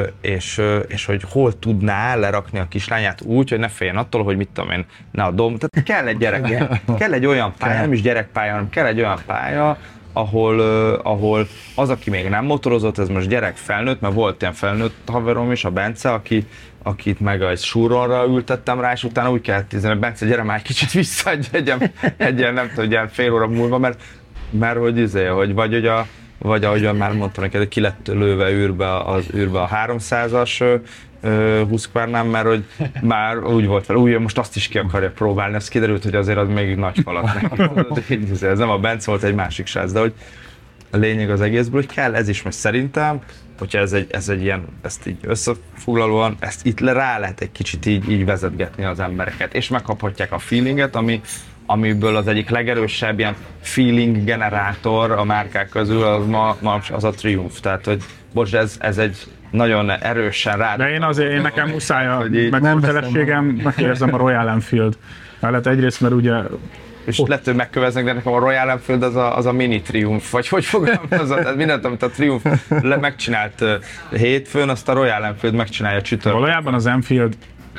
és, és hogy hol tudná lerakni a kislányát úgy, hogy ne féljen attól, hogy mit tudom én, ne a dom. Tehát kell egy gyerek, kell egy olyan pálya, nem is gyerekpálya, hanem kell egy olyan pálya, ahol, uh, ahol az, aki még nem motorozott, ez most gyerek felnőtt, mert volt ilyen felnőtt haverom is, a Bence, aki, akit meg egy súronra ültettem rá, és utána úgy kellett tízni, hogy Bence, gyere már egy kicsit vissza, egy, egy, egy ilyen, nem tudom, egy ilyen fél óra múlva, mert, mert hogy izé, hogy vagy, hogy a, vagy ahogyan már mondtam neked, ki lett lőve űrbe az űrbe a háromszázas Husqvarna, mert hogy már úgy volt fel, úgy, most azt is ki akarja próbálni, ez kiderült, hogy azért az még nagy falat neki. Ez nem a Bence volt, egy másik srác, de hogy a lényeg az egészből, hogy kell ez is, mert szerintem, hogyha ez egy, ez egy ilyen, ezt így összefoglalóan, ezt itt rá lehet egy kicsit így, így vezetgetni az embereket, és megkaphatják a feelinget, ami, amiből az egyik legerősebb ilyen feeling generátor a márkák közül az, ma, ma az a Triumph, tehát hogy bocs, ez, ez egy nagyon erősen rá. De én azért, én nekem muszáj a nem megkötelességem, megkérdezem a Royal Enfield. Mellett egyrészt, mert ugye... És ott lehet, hogy megköveznek, de nekem a Royal Enfield az a, az a mini Triumph, vagy hogy fogalmazod, mindent, amit a Triumph le, megcsinált uh, hétfőn, azt a Royal Enfield megcsinálja csütörtökön. Valójában az Enfield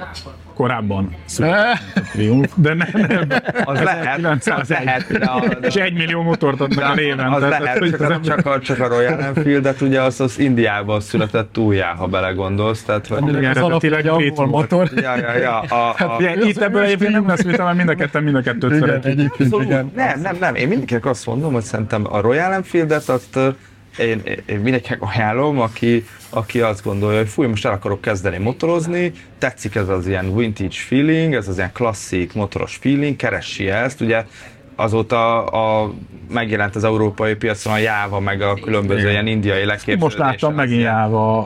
korábban született a Triumph, de nem, nem. Az lehet, az lehet. De a, de és egy millió motort adnak a néven. Az tehát, lehet, csak, az, csak, a, csak a Royal Enfieldet, ugye az, az Indiában született újjá, ha belegondolsz. Tehát, hogy igen, eredetileg brit volt. motor. Ja, ja, ja. A, a, Ugye, itt ebből egyébként nem lesz, mint mind a ketten, mind a kettőt Igen, szeretjük. egyébként igen. Nem, nem, nem. Én mindenkinek azt mondom, hogy szerintem a Royal Enfieldet azt én, én mindenkinek ajánlom, aki, aki azt gondolja, hogy fúj, most el akarok kezdeni motorozni, tetszik ez az ilyen vintage feeling, ez az ilyen klasszik motoros feeling, keressi ezt, ugye azóta a, megjelent az európai piacon a Java, meg a különböző igen. ilyen indiai leképződés. Most láttam megint Java.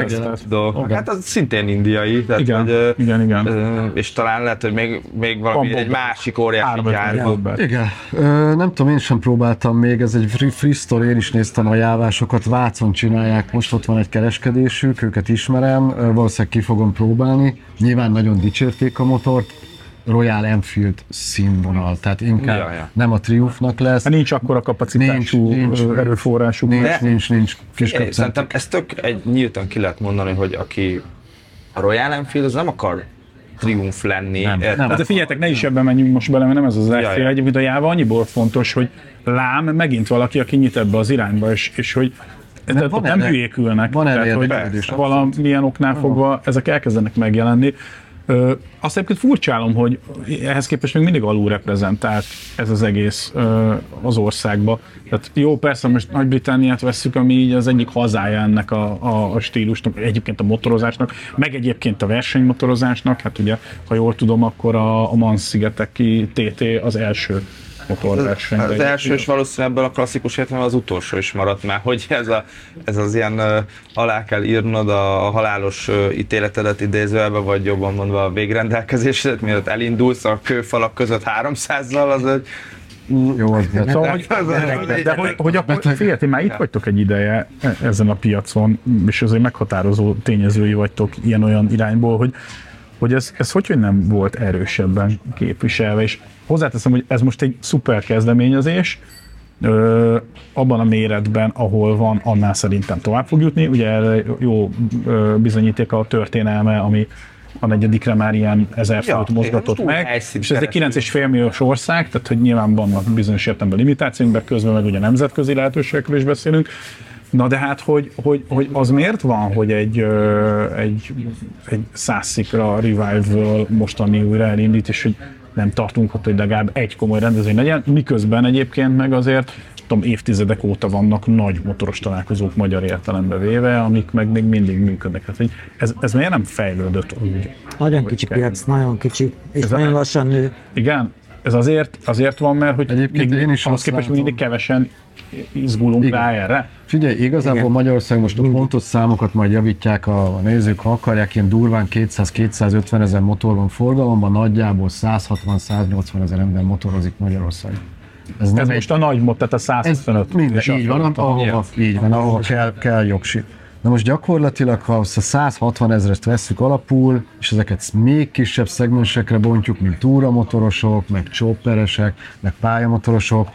Uh-huh. Hát az szintén indiai. Tehát, igen, hogy, igen, igen. És talán lehet, hogy még, még valami egy másik óriási gyár. Igen. Ö, nem tudom, én sem próbáltam még, ez egy free, free story, én is néztem a jávásokat, Vácon csinálják, most ott van egy kereskedésük, őket ismerem, valószínűleg ki fogom próbálni. Nyilván nagyon dicsérték a motort, Royal Enfield színvonal, tehát inkább ja, ja. nem a Triumphnak lesz. Hát nincs akkora kapacitású nincs, nincs, erőforrásuk. Nincs, nincs, nincs, nincs kis é, Szerintem ezt tök egy nyíltan ki lehet mondani, hogy aki a Royal Enfield, az nem akar Triumph lenni. Nem, nem. Hát de figyeljetek, ne is ebben menjünk most bele, mert nem ez az ja, elfél. ja. Egyébként a Java annyiból fontos, hogy lám megint valaki, aki nyit ebbe az irányba, és, és hogy tehát ott nem hülyék ülnek. Van tehát, hogy valamilyen oknál fogva ezek elkezdenek megjelenni. Ö, azt egyébként furcsálom, hogy ehhez képest még mindig alul reprezentált ez az egész ö, az országba. Tehát jó, persze most Nagy-Britanniát vesszük, ami így az egyik hazája ennek a, a, a stílusnak, egyébként a motorozásnak, meg egyébként a versenymotorozásnak, hát ugye, ha jól tudom, akkor a, a Mansz-szigeteki té té az első motorverseny. Az, az első és valószínűleg ebből a klasszikus értelemben az utolsó is maradt, mert hogy ez, a, ez az ilyen uh, alá kell írnod a, a halálos uh, ítéletedet idézőjelbe, vagy jobban mondva a végrendelkezésedet, mielőtt elindulsz a kőfalak között háromszázzal, az egy jó, az szóval, hogy, de, de hogy, hogy akkor figyelj, már itt vagytok egy ideje ezen a piacon, és azért meghatározó tényezői vagytok ilyen-olyan irányból, hogy hogy ez, ez hogy, hogy nem volt erősebben képviselve, és hozzáteszem, hogy ez most egy szuper kezdeményezés, ö, abban a méretben, ahol van, annál szerintem tovább fog jutni, ugye erre jó ö, bizonyíték a történelme, ami a negyedikre már ilyen ezer főt ja, mozgatott meg, és ez egy kilenc és fél milliós ország, tehát hogy nyilván vannak bizonyos értelemben limitációink, de közben meg ugye nemzetközi lehetőségekről is beszélünk. Na de hát, hogy, hogy, hogy az miért van, hogy egy, egy, egy százszikra Revival mostani újra elindít, és hogy nem tartunk ott, hogy legalább egy komoly rendezvény legyen, miközben egyébként meg azért tudom, évtizedek óta vannak nagy motoros találkozók magyar értelembe véve, amik meg még mindig működnek. Hát, hogy ez, ez miért nem fejlődött úgy? Nagyon kicsi piac, nagyon kicsi, és ez nagyon lassan nő. Igen? ez azért, azért van, mert hogy Egyébként még, én is ahhoz azt képest látom. mindig kevesen izgulunk Igen. rá erre. Figyelj, igazából Igen. Magyarország most a pontos számokat majd javítják a nézők, ha akarják, ilyen durván kétszáz-kétszázötven ezer motor van forgalomban, nagyjából száz hatvan-száz nyolcvan ezer ember motorozik Magyarországon. Ez, nem Ez egy, most a nagy mod, tehát a ez százhuszonöt. minden, és így van, a- ahova, így van, ahova kell, kell jogsi. Na most gyakorlatilag, ha azt a száz hatvan ezret vesszük alapul, és ezeket még kisebb szegmensekre bontjuk, mint túramotorosok, meg chopperesek, meg pályamotorosok,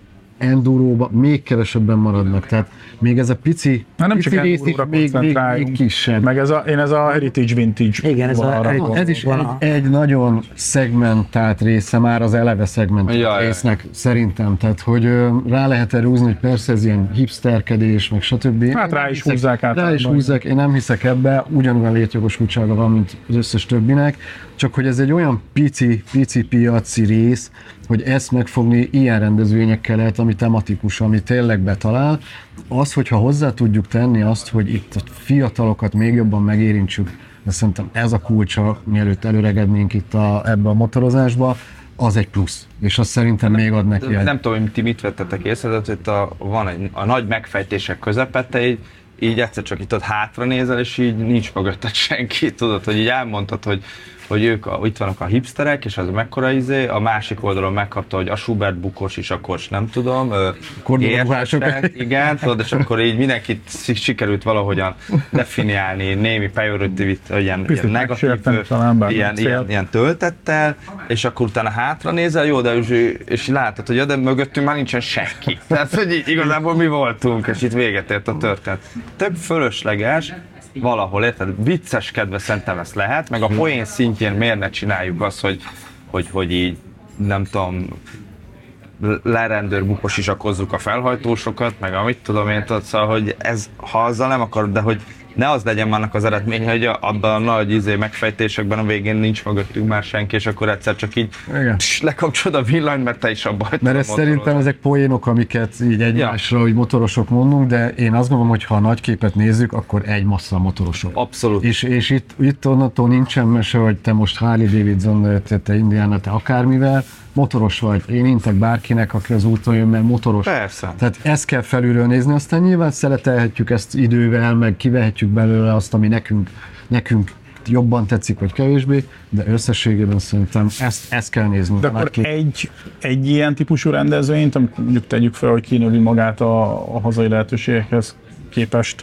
enduróba még kevesebben maradnak, tehát még ez a pici, Na, nem pici csak rész is enduro-ra még, még, koncentráljunk. még kisebb. Meg ez a, én ez a Heritage Vintage Igen, ez a vonalra Heritage- gondolom. Ez is Van a- egy, egy nagyon szegmentált része már az eleve szegmentált Ja, ja. résznek szerintem, tehát hogy ö, rá lehet erre húzni, hogy persze ez ilyen hipsterkedés, meg stb. Hát Én rá nem is hiszek- húzzák Rá is általában. húzzák, én nem hiszek ebbe, ugyanolyan létjogosultsága van, mint az összes többinek, csak hogy ez egy olyan pici, pici piaci rész, hogy ezt megfogni ilyen rendezvényekkel lehet, ami tematikus, ami tényleg betalál. Az, hogyha hozzá tudjuk tenni azt, hogy itt a fiatalokat még jobban megérintsük, de szerintem ez a kulcsa, mielőtt előregednénk itt a, ebbe a motorozásba, az egy plusz. És azt szerintem még ad neki egy... Nem tudom, hogy ti mit vettetek észre, de hogy itt a, van egy, a nagy megfejtések közepette, így, így egyszer csak itt ott hátra nézel, és így nincs mögötted senki, tudod, hogy így elmondtad, hogy, hogy ők, a, itt vannak a hipsterek, és az mekkora izé, a másik oldalon megkapta, hogy a Schubert bukós is, akkor nem tudom, ö, Kordonruhások. értesek, igen, tudod, és akkor így mindenkit sikerült valahogyan definiálni, némi pejoratív, ilyen, ilyen Picit negatív, megsérteni talán, bár ilyen, nem cél. ilyen, ilyen töltettel, és akkor utána hátra nézel, jó, de és, és látod, hogy ja, de mögöttünk már nincsen senki. Tehát, hogy így, igazából mi voltunk, és itt véget ért a történet. Több fölösleges, valahol, érted? Vicceskedve szerintem ezt lehet, meg a poén szintjén miért ne csináljuk azt, hogy, hogy, hogy így, nem tudom, lerendőr bukos is akozzuk a felhajtósokat, meg amit tudom én, tudod, szóval, hogy ez, ha azzal nem akar, de hogy ne az legyen annak az eredménye, hogy a- abban a nagy izé megfejtésekben a végén nincs mögöttünk már senki, és akkor egyszer csak így Igen. pss, lekapcsolod a villanyt, mert te is abba hagytad Mert a ez motorodat. szerintem ezek poénok, amiket így egymásra, hogy motorosok mondunk, de én azt gondolom, hogy ha a nagy képet nézzük, akkor egy massza a motorosok. Abszolút. És, és itt, itt onnantól nincsen mese, hogy te most Harley Davidson, te, te Indiana, te akármivel, motoros vagy. Én intek bárkinek, aki az úton jön, mert motoros. Persze. Tehát ezt kell felülről nézni, aztán nyilván szeletelhetjük ezt idővel, meg kivehetjük belőle azt, ami nekünk, nekünk jobban tetszik, vagy kevésbé, de összességében szerintem ezt, ezt kell nézni. De akkor egy, egy ilyen típusú rendezvényt, amikor mondjuk tegyük fel, hogy kinövi magát a, a hazai lehetőségekhez képest,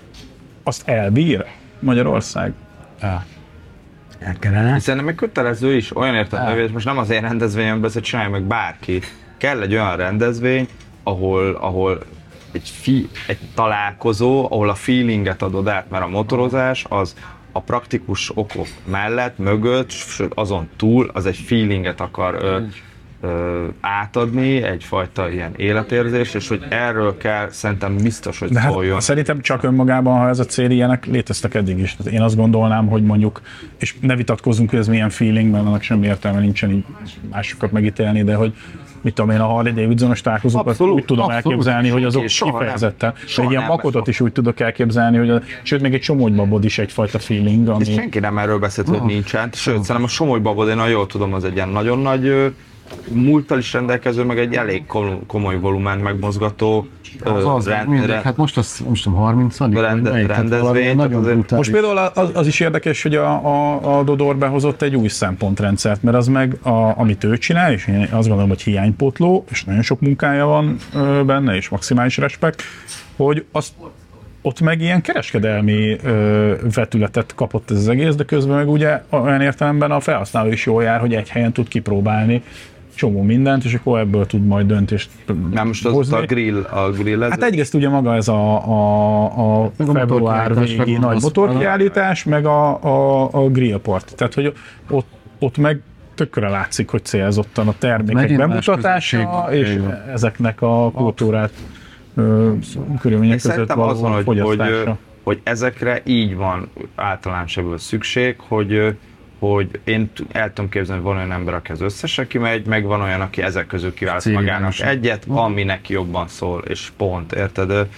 azt elbír Magyarország? Ja. El kellene. Hiszen meg kötelező is, olyan értelemben, hogy most nem az én rendezvényemben, ezt csinálja meg bárki. Kell egy olyan rendezvény, ahol, ahol egy, fi, egy találkozó, ahol a feelinget adod át, mert a motorozás az a praktikus okok mellett, mögött, sőt azon túl, az egy feelinget akar ö, ö, átadni, egyfajta ilyen életérzés, és hogy erről kell szerintem biztos, hogy De szóljon. hát szerintem csak önmagában, ha ez a cél, ilyenek léteztek eddig is. Tehát én azt gondolnám, hogy mondjuk, és ne vitatkozzunk, hogy ez milyen feeling, mert annak semmi értelme nincsen így másokat megítélni, de hogy mit tudom én, a Harley Davidson-os találkozókat Abszolút, úgy tudom abszolút. elképzelni, hogy azok Soha nem. kifejezetten. Soha Egy ilyen nem makotot lesz. is úgy tudok elképzelni, hogy a, sőt, még egy csomógybabod is egyfajta feeling, ami... És senki nem erről beszélt, hogy nincsen. Sőt, szerintem a Somogy Babod, én nagyon jól tudom, az egy ilyen nagyon nagy ö, múlttal is rendelkező, meg egy elég kol- komoly volumánt megmozgató ö, Az az, rend- mindig, rend- hát most azt most tudom, harmincadik Rende- vagy melyik, tehát rendezvény, valami tehát nagyon azért- brutális. Most például az, az is érdekes, hogy a, a, a Dodor behozott egy új szempontrendszert, mert az meg, a, amit ő csinál, és én azt gondolom, hogy hiánypótló, és nagyon sok munkája van ö, benne, és maximális respekt, hogy azt ott meg ilyen kereskedelmi ö, vetületet kapott ez az egész, de közben meg ugye olyan értelemben a felhasználó is jól jár, hogy egy helyen tud kipróbálni csomó mindent, és akkor ebből tud majd döntést Nem, most az hozni. a grill, a grill ez. Hát egyrészt ugye maga ez a, a, a Meg a február motorkiállítás, végi meg nagy az- motorkiállítás, meg a, a, a grillpart. Tehát, hogy ott, ott meg tökre látszik, hogy célzottan a termékek Megint más bemutatása, közönség és van. ezeknek a kultúrát ö, körülmények Én között szerintem az van, való hogy, hogy, fogyasztása. hogy ezekre így van általánosabbul szükség, hogy, hogy én t- el tudom képzelni, hogy van olyan ember, aki az összesre kimegy, meg van olyan, aki ezek közül kiválaszt Célirányosan. magának egyet, ami neki jobban szól, és pont, érted?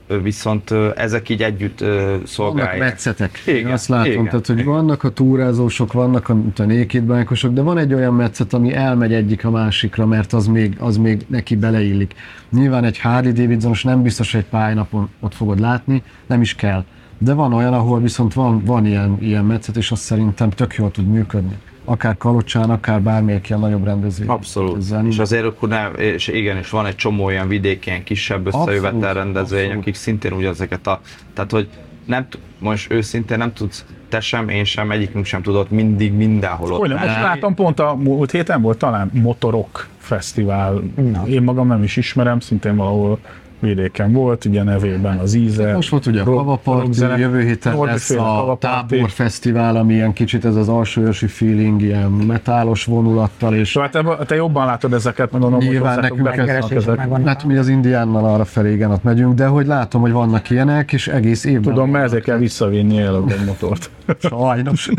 viszont ö, ezek így együtt ö, Vannak szolgálják. metszetek. Igen, Én azt látom, igen, tehát, hogy igen. vannak a túrázósok, vannak a, a naked bike-osok, de van egy olyan metszet, ami elmegy egyik a másikra, mert az még, az még neki beleillik. Nyilván egy Harley Davidsonos nem biztos, hogy egy pályánapon ott fogod látni, nem is kell. De van olyan, ahol viszont van, van ilyen, ilyen metszet, és azt szerintem tök jól tud működni. Akár Kalocsán, akár bármelyik ilyen nagyobb rendezvény. Abszolút. Ezzel És nincs- azért akkor nem, és igen, és van egy csomó olyan vidéki, ilyen kisebb összejövetel Abszolút, rendezvény, abszolút. akik szintén ugyanezeket a... Tehát, hogy nem, t- most őszintén nem tudsz, te sem, én sem, egyikünk sem tudott mindig mindenhol ott Hogy nem, most menni. láttam pont a múlt héten volt talán Motorok Fesztivál. Na. Én magam nem is ismerem, szintén valahol vidéken volt, ugye nevében az Íze. Most volt ugye a rock- Kavaparti, rockzene. jövő héten Volt lesz féle a Kavaparti. Tábor Fesztivál, ami ilyen kicsit ez az alsóörsi feeling, ilyen metálos vonulattal, és Szóval te, te jobban látod ezeket, meg gondolom, Nyilván hozzátok nekünk be- ez- Megkeresések megvannak. hát mi az Indiánnal arra felé, igen, ott megyünk, de hogy látom, hogy vannak ilyenek, és egész évben. Tudom, mert ezért kell visszavinni előbb egy motort. Sajnos.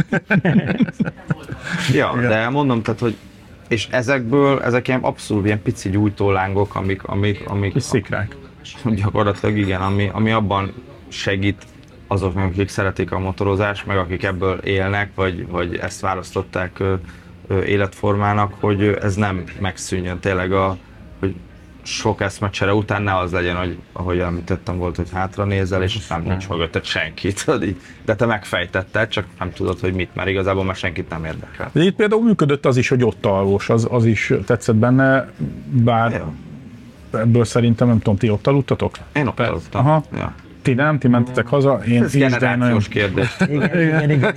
Ja, de mondom, tehát, hogy és ezekből, ezek ilyen abszolút ilyen pici gyújtólángok, amik, amik, amik Kis szikrák. gyakorlatilag igen, ami, ami abban segít azoknak, akik szeretik a motorozást, meg akik ebből élnek, vagy, vagy ezt választották ö, ö, életformának, hogy ö, ez nem megszűnjön tényleg, a, hogy sok eszmecsere után ne az legyen, hogy ahogy említettem volt, hogy hátra nézel, és nem nincs mögötted senki, tudod így. De te megfejtetted, csak nem tudod, hogy mit, mert igazából már senkit nem érdekel. De itt például működött az is, hogy ott alvós, az, az is tetszett benne, bár Ja. ebből szerintem nem tudom, ti ott aludtatok? Én ott Persze. aludtam. Aha. Ja. Ti nem, ti mentetek haza, én Ez is, de én nagyon, generációs kérdés. Igen, igen, igen.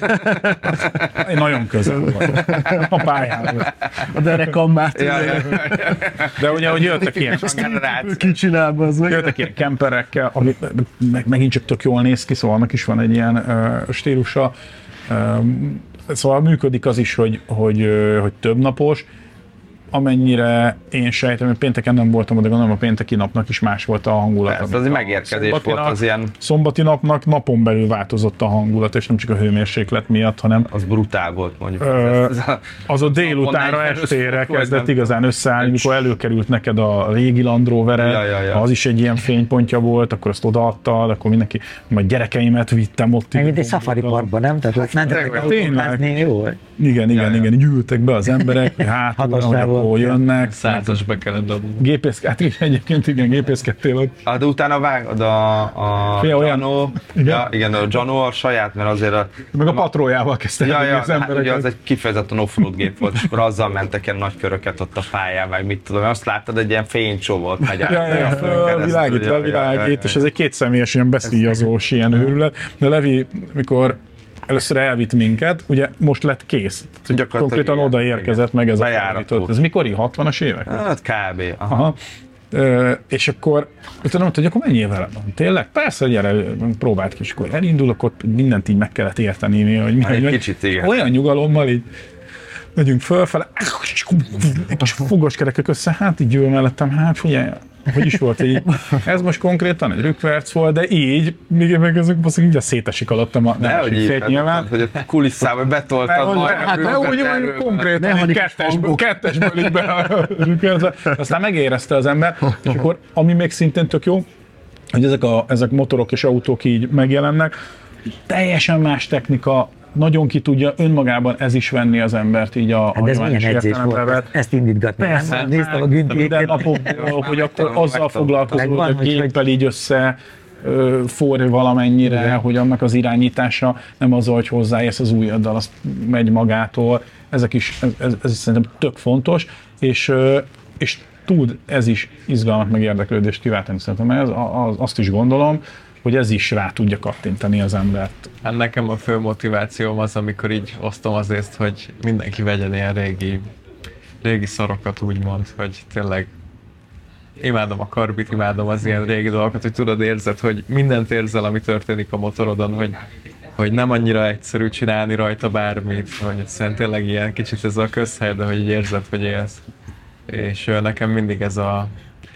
én nagyon közel vagyok a pályán. A derekambát Ja, ja, De ugye, hogy jöttek ilyen, generáció. kicsinálva az meg. jöttek ilyen kemperekkel, ami meg, megint csak tök jól néz ki, szóval annak is van egy ilyen uh, stílusa. Um, szóval működik az is, hogy, hogy, uh, hogy több napos, amennyire én sejtem, hogy pénteken nem voltam, de gondolom a pénteki napnak is más volt a hangulat. Ez az egy megérkezés Szombati volt, nap- az ilyen, Szombati napnak napon belül változott a hangulat, és nem csak a hőmérséklet miatt, hanem az brutál volt mondjuk. Ö, Ez a- az a délutánra Napon estére egy- kezdett nem igazán összeállni, mikor előkerült neked a régi Land Rover-e, Ja, ja, ja. az is egy ilyen fénypontja volt, akkor azt odaadtad, akkor mindenki, majd gyerekeimet vittem ott. Meg mint egy safari parkban, nem? Tehát ott mentetek Tényleg. autózni, jó volt. Igen, igen, ja. igen, így ültek be az emberek, hátul, Hatos hogy távol. akkor jönnek. Százas be kellett dobni. Gépészk, hát igen, egyébként igen, gépészkedtél ott. Ah, de utána vágod a, a Fél olyan- Jano, Igen. ja, igen, a Jano a saját, mert azért a... Meg a patrójával kezdtek Ja, ja, az hát emberek. ugye az egy kifejezetten offroad gép volt, és akkor azzal mentek el nagy köröket ott a pályán, meg mit tudom, azt láttad, egy ilyen fénycsó volt, megy át. Ja, ja, ja, világít, Ja, ja, világít, ja, ja. és ez egy kétszemélyes ilyen beszíjazós ilyen őrület. De Levi, mikor először elvitt minket, ugye most lett kész. Gyakorlatilag Konkrétan igen, odaérkezett meg ez a Bejáratott. fordított. Ez mikor? hatvanas évek? Hát kb. Aha. Aha. Ö, és akkor utána mondta, hogy akkor menjél vele. Tényleg? Persze, gyere, próbáld ki, és akkor elindulok, ott mindent így meg kellett érteni, hogy mi, Egy hogy kicsit, igen. olyan nyugalommal így megyünk fölfele, egy kis fogoskerekek össze, hát így ül mellettem, hát figyelj, hogy is volt így. Ez most konkrétan egy rükverc volt, de így, még meg ezek baszik, így szétesik alattam a Ne, hogy így, fét nyilván. hogy a kulisszába betoltad majd. Hát ne úgy, hogy konkrétan egy kettesből, kettesből így be a rükvercbe. Aztán megérezte az ember, és akkor ami még szintén tök jó, hogy ezek a ezek motorok és autók így megjelennek, teljesen más technika, nagyon ki tudja önmagában ez is venni az embert így a Hát de ez hagyományos milyen edzés értelembe volt, vett. ezt indítgatni. Persze, Nem? Néztem a minden Güntiéket. napokból, hogy akkor azzal Megtanul. foglalkozol, Megvan, hogy a hogy- géppel így össze ö, forr valamennyire, Igen. hogy annak az irányítása nem az, hogy hozzáérsz az ujjaddal, azt megy magától. Ezek is, ez, ez, ez szerintem tök fontos, és, ö, és tud ez is izgalmat meg érdeklődést kiváltani szerintem. Ez, az, azt is gondolom, hogy ez is rá tudja kattintani az embert. Hát nekem a fő motivációm az, amikor így osztom azért, hogy mindenki vegyen ilyen régi, régi szarokat úgymond, hogy tényleg imádom a karbit, imádom az ilyen régi dolgokat, hogy tudod, érzed, hogy mindent érzel, ami történik a motorodon, hogy, hogy nem annyira egyszerű csinálni rajta bármit, hogy egyszerűen tényleg ilyen kicsit ez a közhely, de hogy így érzed, hogy élsz. És ö, nekem mindig ez a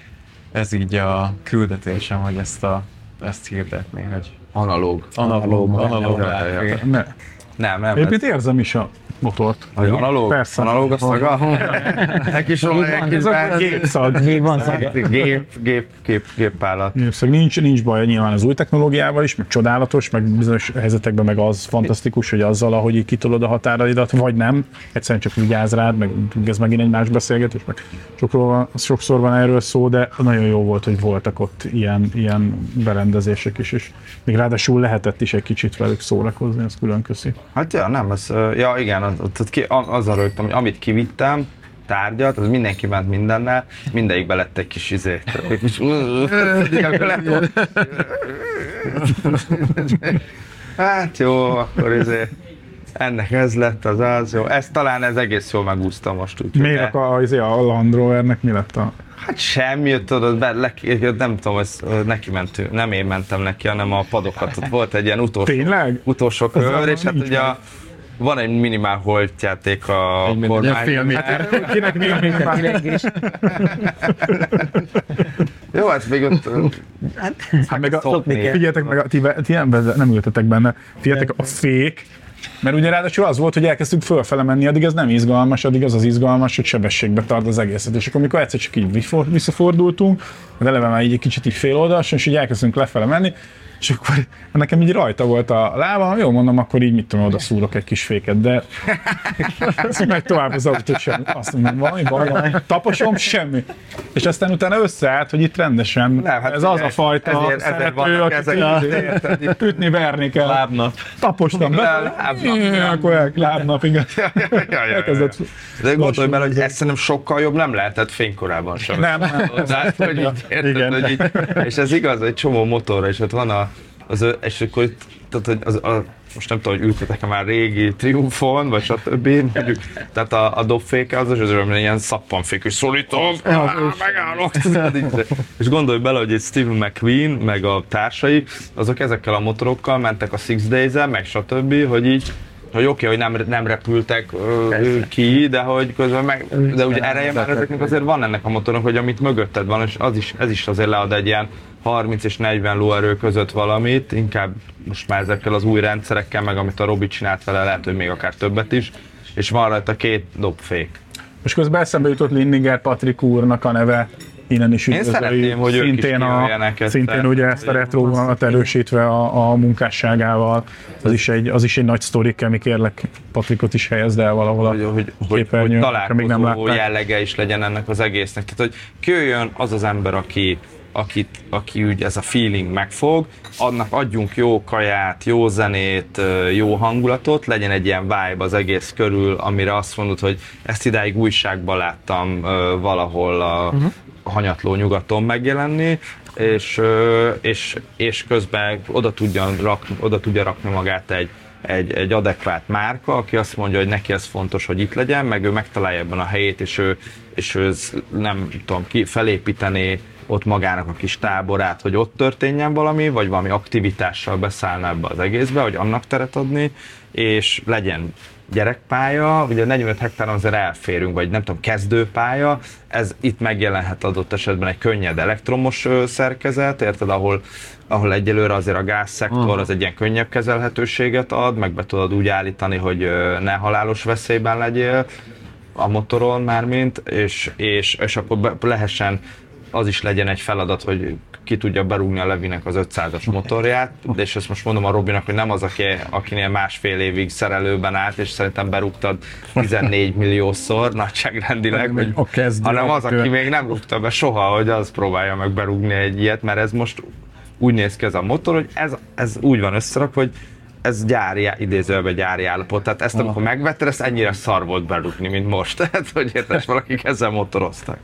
ez így a küldetésem, hogy ezt a ezt hirdetni, hogy Analóg. analóg, analóg Ja, life, ja, ja. igen. Ne. Nem, nem. Egyébként érzem is a motort. Analóg? Persze. Analóg a szaga? Egy kis olaj, egy kis bár, Gépszag. Még van szaga. gép, gép, gép, gépállat. Gépszag. Nincs, nincs baj nyilván az új technológiával is, meg csodálatos, meg bizonyos helyzetekben meg az fantasztikus, hogy azzal, ahogy így kitolod a határaidat, vagy nem, egyszerűen csak vigyázz rád, meg ez megint egy más beszélgetés, meg sokról, sokszor van erről szó, de nagyon jó volt, hogy voltak ott ilyen, ilyen berendezések is, és még ráadásul lehetett is egy kicsit velük szórakozni, ez külön köszi. Hát ja, nem, ez, ja igen, az, az, ki, azzal rögtem, hogy amit kivittem, tárgyat, az mindenki ment mindennel, mindegyikbe lett egy kis izét. Egy kis... Hát jó, akkor izé, ennek ez lett, az az jó. Ez talán ez egész jól megúszta most. Úgy, Miért a, a, a Land Rovernek mi lett a... Hát semmi, tudod, be, le, nem tudom, ez, neki mentünk, nem én mentem neki, hanem a padokat. Ott volt egy ilyen utolsó, Tényleg? utolsó kör, és hát ugye a, van egy minimál holtjáték a kormány. Hát, kinek mi a minimál? Jó, hát még ott... Hát meg a, figyeljetek meg, a, ti, ti nem, nem ültetek benne, figyeljetek a fék, mert ugye ráadásul az volt, hogy elkezdtünk fölfele menni, addig ez nem izgalmas, addig az az izgalmas, hogy sebességbe tart az egészet. És akkor amikor egyszer csak így visszafordultunk, az eleve már így egy kicsit így féloldalasan, és így elkezdtünk lefele menni, és akkor nekem így rajta volt a lábam, jó mondom, akkor így mit tudom, oda szúrok egy kis féket, de ez megy tovább az autó, semmi. Azt mondom, valami baj, taposom, semmi. És aztán utána összeállt, hogy itt rendesen, nem, hát ez az a fajta ezért, szerető, akit ütni, verni kell. Lábnap. Tapostam be, akkor lábnap, igen. De gondolj bele, hogy ez szerintem sokkal jobb nem lehetett fénykorában sem. Nem, nem. Hogy így, érted, hogy így, és ez igaz, egy csomó motorra, és ott van a, az, és akkor itt, tehát az, a, most nem tudom, hogy ültetek-e már régi Triumphon, vagy stb. Mondjuk, tehát a, a dobféke az az, az ilyen szappanfék, és szólítom, megállok. És gondolj bele, hogy egy Steve McQueen, meg a társai, azok ezekkel a motorokkal mentek a Six Days-en, meg stb., hogy így, hogy oké, okay, hogy nem, nem repültek uh, ki, de hogy közben meg, de ugye ereje már ezeknek azért van ennek a motornak, hogy amit mögötted van, és az is, ez is azért lead egy ilyen harminc és negyven lóerő között valamit, inkább most már ezekkel az új rendszerekkel, meg amit a Robi csinált vele, lehet, hogy még akár többet is, és van rajta két dobfék. Most közben eszembe jutott Lindinger Patrik úrnak a neve, innen is üdvözöljük, hogy szintén, a, szintén ugye ezt a retrót erősítve a, a munkásságával. Az is, egy, az is egy nagy sztori, ami kérlek Patrikot is helyezd el valahol a hogy, hogy, hogy, hogy találkozó jellege is legyen ennek az egésznek. Tehát, hogy kijöjjön az az ember, aki Akit, aki úgy ez a feeling megfog, annak adjunk jó kaját, jó zenét, jó hangulatot, legyen egy ilyen vibe az egész körül, amire azt mondod, hogy ezt idáig újságban láttam valahol a uh-huh. hanyatló nyugaton megjelenni, és, és, és közben oda tudja, rakni, oda tudja rakni magát egy, egy, egy adekvát márka, aki azt mondja, hogy neki ez fontos, hogy itt legyen, meg ő megtalálja ebben a helyét, és ő, és ő nem tudom ki, felépítené ott magának a kis táborát, hogy ott történjen valami, vagy valami aktivitással beszállna ebbe az egészbe, hogy annak teret adni, és legyen gyerekpálya, ugye negyvenöt hektáron azért elférünk, vagy nem tudom, kezdőpálya, ez itt megjelenhet adott esetben egy könnyed elektromos szerkezet, érted, ahol, ahol egyelőre azért a gázszektor az egy ilyen könnyebb kezelhetőséget ad, meg be tudod úgy állítani, hogy ne halálos veszélyben legyél a motoron mármint, és, és, és akkor be, lehessen az is legyen egy feladat, hogy ki tudja berúgni a Levinek az ötszázas motorját, de és ezt most mondom a Robinak, hogy nem az, aki, akinél másfél évig szerelőben állt, és szerintem berúgtad tizennégy milliószor nagyságrendileg, hogy, a kezdő, hanem az, aki még nem rúgta be soha, hogy az próbálja meg berúgni egy ilyet, mert ez most úgy néz ki ez a motor, hogy ez, ez úgy van összerakva, hogy ez gyári, idézőben gyári állapot, tehát ezt amikor megvetted, ezt ennyire szar volt berúgni, mint most, tehát hogy értes, valakik ezzel motoroztak.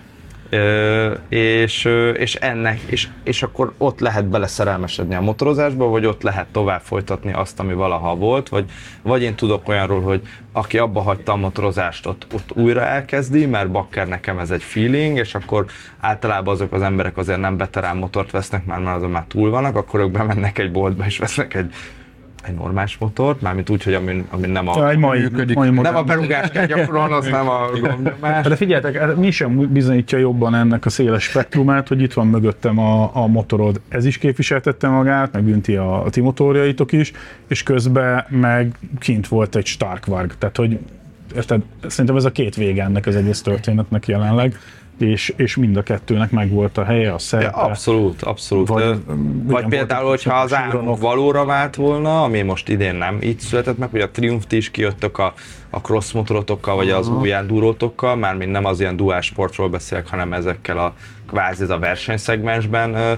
Ö, és, és ennek, és, és akkor ott lehet beleszerelmesedni a motorozásba, vagy ott lehet tovább folytatni azt, ami valaha volt, vagy, vagy én tudok olyanról, hogy aki abba hagyta a motorozást, ott, ott újra elkezdi, mert bakker nekem ez egy feeling, és akkor általában azok az emberek azért nem veterán motort vesznek, már, már azon már túl vannak, akkor ők bemennek egy boltba és vesznek egy egy normális motort, mármint úgy, hogy ami, ami nem a, Ja, egy mai, működik. mai nem a berúgást kell gyakorolni, az nem a gomnyomás. De figyeljetek, mi sem bizonyítja jobban ennek a széles spektrumát, hogy itt van mögöttem a, a motorod. Ez is képviseltette magát, meg Günti a, a ti motorjaitok is, és közben meg kint volt egy Starkvarg. Tehát, hogy érted, szerintem ez a két vége ennek az egész történetnek jelenleg. És, és mind a kettőnek megvolt a helye, a szerepe. Ja, abszolút, abszolút. Vagy- Vagy, vagy például, hogyha az Chironok. álmok valóra vált volna, ami most idén nem így született meg, hogy a Triumph-t is kijöttök a, a cross motorotokkal, vagy az új endurótokkal, mármint nem az ilyen dual sportról beszélek, hanem ezekkel a kvázi ez a versenyszegmensben ö,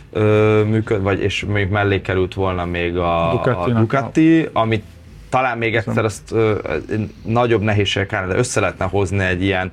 ö, működ, vagy és még mellé került volna még a, a Ducatinak Ducati, amit talán még egyszer azt ö, nagyobb nehézségek állna, de össze lehetne hozni egy ilyen.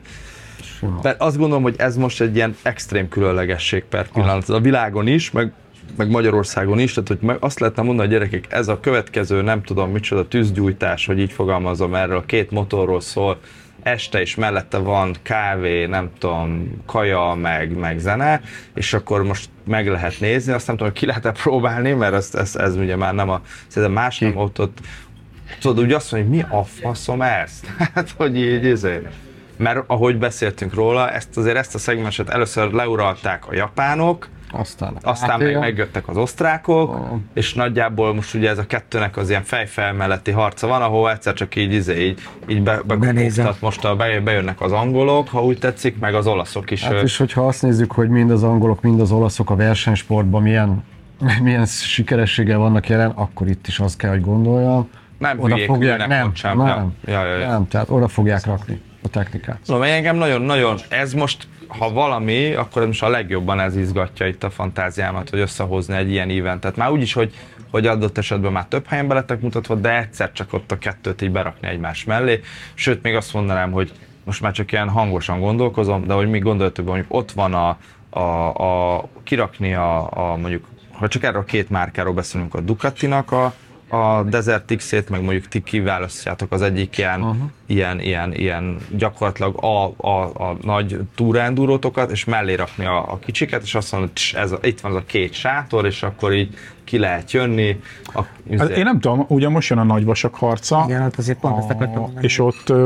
Mert azt gondolom, hogy ez most egy ilyen extrém különlegesség per pillanat. A világon is, meg, meg Magyarországon is, tehát hogy meg azt lehetne mondani a gyerekek, ez a következő, nem tudom micsoda, tűzgyújtás, hogy így fogalmazom erről, a két motorról szól, este is mellette van kávé, nem tudom, kaja, meg, meg zene, és akkor most meg lehet nézni, azt nem tudom, hogy ki lehet-e próbálni, mert ez, ez, ez ugye már nem a, szerintem más nem ott, ott tudod, úgy azt mondja, hogy mi a faszom ez? Hát, hogy így, ezért. Mert ahogy beszéltünk róla, ezt azért ezt a szegmenset először leuralták a japánok, Aztán, aztán meg megjöttek az osztrákok, Oh. és nagyjából most ugye ez a kettőnek az ilyen fejfel melletti harca van, ahol egyszer csak így, izé, így, így be, be, Benézem. tehát most a, bejönnek az angolok, ha úgy tetszik, meg az olaszok is. Hát és hogyha azt nézzük, hogy mind az angolok, mind az olaszok a versenysportban milyen, milyen sikerességgel vannak jelen, akkor itt is azt kell, hogy gondoljam. nem Oda hülyék, fogják, ülnek nem, ott sem. nem, Ja, ja, ja. nem, tehát oda fogják rakni a technikát. Szóval engem nagyon-nagyon, ez most, ha valami, akkor most a legjobban ez izgatja itt a fantáziámat, hogy összehozni egy ilyen eventet. Már úgyis, hogy, hogy adott esetben már több helyen be lettek mutatva, de egyszer csak ott a kettőt így berakni egymás mellé. Sőt, még azt mondanám, hogy most már csak ilyen hangosan gondolkozom, de hogy még gondoltuk, hogy ott van a, a, a kirakni a, a mondjuk, ha csak erről a két márkáról beszélünk, a Ducatinak a a Desert X-ét, meg mondjuk ti kiválasztjátok az egyik ilyen, uh-huh. ilyen, ilyen, ilyen gyakorlatilag a, a, a nagy túraendúrótokat, és mellé rakni a, a kicsiket, és azt mondod, hogy ez a, itt van az a két sátor, és akkor így ki lehet jönni. A, Hát én nem tudom, ugye most jön a nagyvasak harca, Igen, hát azért pont ezt akartam mondani. és ott ö,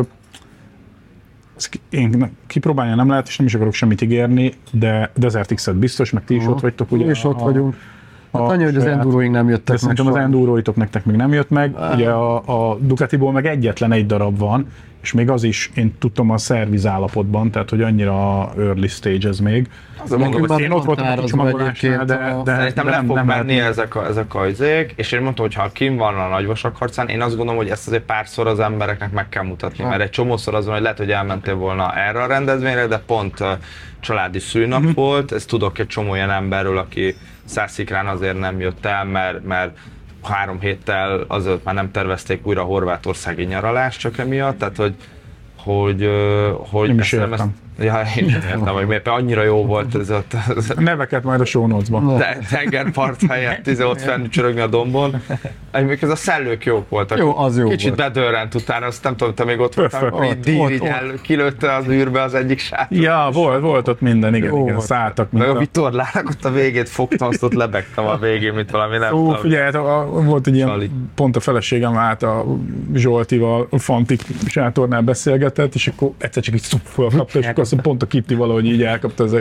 ezt ki- én kipróbálni nem lehet, és nem is akarok semmit ígérni, de Desert X-et biztos, meg ti is ott vagytok, ugye? Mi is ott a- vagyunk. Hát a annyi, hogy az saját- enduroink nem jöttek De meg szerintem az soha. enduróitok nektek még nem jött meg, ugye a, a Ducatiból meg egyetlen egy darab van, és még az is, én tudtam, a szerviz állapotban, tehát hogy annyira early stage ez még. Azért mondom, Nekünk hogy Én már ott voltam a határozva csomagolásnál, de, egyébként de, a- Szerintem de le nem, fog nem menni lehet- ezek a, ezek a izék, és én mondtam, hogy ha kim van a nagyvasak harcán, én azt gondolom, hogy ezt azért párszor az embereknek meg kell mutatni, mert egy csomószor az van, hogy lehet, hogy elmentél volna erre a rendezvényre, de pont uh, családi szülinap Mhm. volt, ezt tudok egy csomó ilyen emberről, aki Szászszikrán azért nem jött el, mert, mert három héttel azelőtt már nem tervezték újra a horvátországi nyaralást csak emiatt, tehát hogy hogy, ö, hogy Nem is ezt- értem. ja, én sem értem, hogy miért, mert annyira jó volt ez ott. Ez, A neveket majd a show notes-ban. te- tengerpart helyett izé ott fenn csörögni a dombon. Egyébként ez a szellők jók voltak. Jó, az jó Kicsit volt. bedörrent utána, azt nem tudom, te még ott voltál, Pöffök. akkor így Ott, dír ott, így ott. el, kilőtte az űrbe az egyik sátor. Ja, volt, volt ott minden, igen, Jó igen, volt. szálltak. mint Meg a a- vitorlának ott a végét fogtam, azt ott lebegtem a végén, mint valami nem Ó, tudom. figyelj, hát a, a, volt egy ilyen, Csali. pont a feleségem állt a Zsoltival, a Fantik sátornál beszélgetett, és akkor egyszer csak így szup fölkapta, és akkor azt mondja, pont a Kitty valahogy így elkapta, ez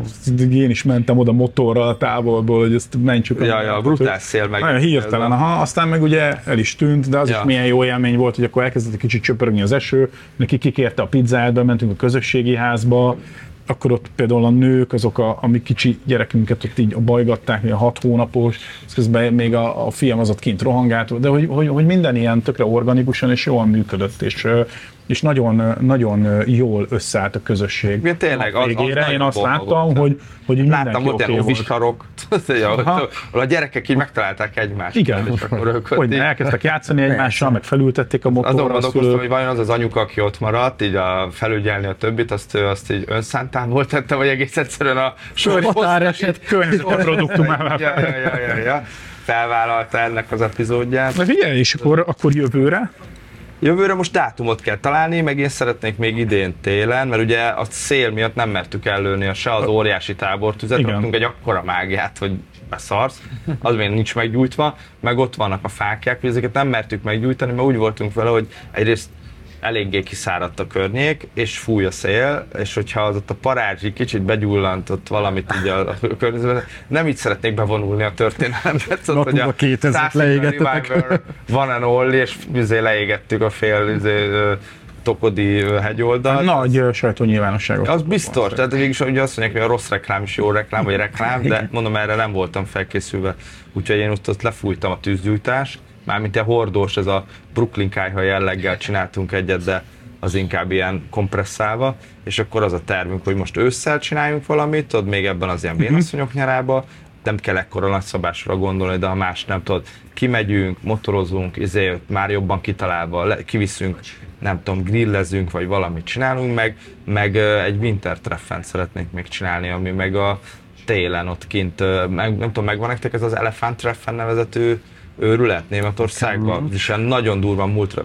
én is mentem oda motorral a távolból, hogy ezt mentsük. Ja, ja, brutál szél meg. Nagyon hirtelen, aha, aztán meg ugye el is tűnt, de az Ja. is milyen jó élmény volt, hogy akkor elkezdett egy kicsit csöpörögni az eső, neki kikérte a pizzát, bementünk a közösségi házba, akkor ott például a nők, azok a, a mi kicsi gyerekünket ott így bajgatták, a hat hónapos, közben még a, a fiam az ott kint rohangált, de hogy, hogy, hogy minden ilyen tökre organikusan és jól működött, és, és nagyon, nagyon jól összeállt a közösség. Igen, tényleg, az- az Végére én nagyon azt bomba láttam, volt. hogy, hogy így Láttam mindenki ott oké ilyen volt. óvisarok, ahol a gyerekek így megtalálták egymást. Igen, és akkor ők ott hogy így- elkezdtek játszani egymással, meg felültették a Azon motorra. a gondolkoztam, szülők. hogy vajon az az anyuka, aki ott maradt, így a felügyelni a többit, azt ő azt így önszántából tette, vagy egész egyszerűen a sor Határeset. Környezeti produktumává. ja, ja, ja, ja, ja. Felvállalta ennek az epizódját. Na figyelj, és akkor, akkor jövőre Jövőre most dátumot kell találni, meg én szeretnék még idén télen, mert ugye a szél miatt nem mertük ellőni a se az óriási tábortüzet, raktunk egy akkora mágiát, hogy beszarsz, az még nincs meggyújtva, meg ott vannak a fákják, hogy ezeket nem mertük meggyújtani, mert úgy voltunk vele, hogy egyrészt eléggé kiszáradt a környék, és fúj a szél, és hogyha az ott a parázsi kicsit begyullantott valamit így a, a környezetben, nem így szeretnék bevonulni a történelembe, szóval, hogy a kétezret leégettetek. Van and only, és izé leégettük a fél izé, Tokodi hegyoldalt. Nagy sajtónyilvánosságok. Az biztos, tehát végülis ugye azt mondják, hogy a rossz reklám is jó reklám, vagy reklám, de mondom, erre nem voltam felkészülve, úgyhogy én ott lefújtam a tűzgyújtást. Mármint ilyen hordós, ez a Brooklyn kályha jelleggel csináltunk egyet, de az inkább ilyen kompresszálva, és akkor az a tervünk, hogy most ősszel csináljunk valamit, tudod, még ebben az ilyen vénasszonyok nyarába, nem kell ekkora nagyszabásra gondolni, de ha más nem tudod, kimegyünk, motorozunk, ezért már jobban kitalálva, le, kiviszünk, nem tudom, grillezünk, vagy valamit csinálunk, meg, meg egy winter treffen szeretnénk még csinálni, ami meg a télen ott kint, meg, nem tudom, megvan nektek ez az Elephant Treffen nevezető őrület Németországban, és ilyen nagyon durva múltra.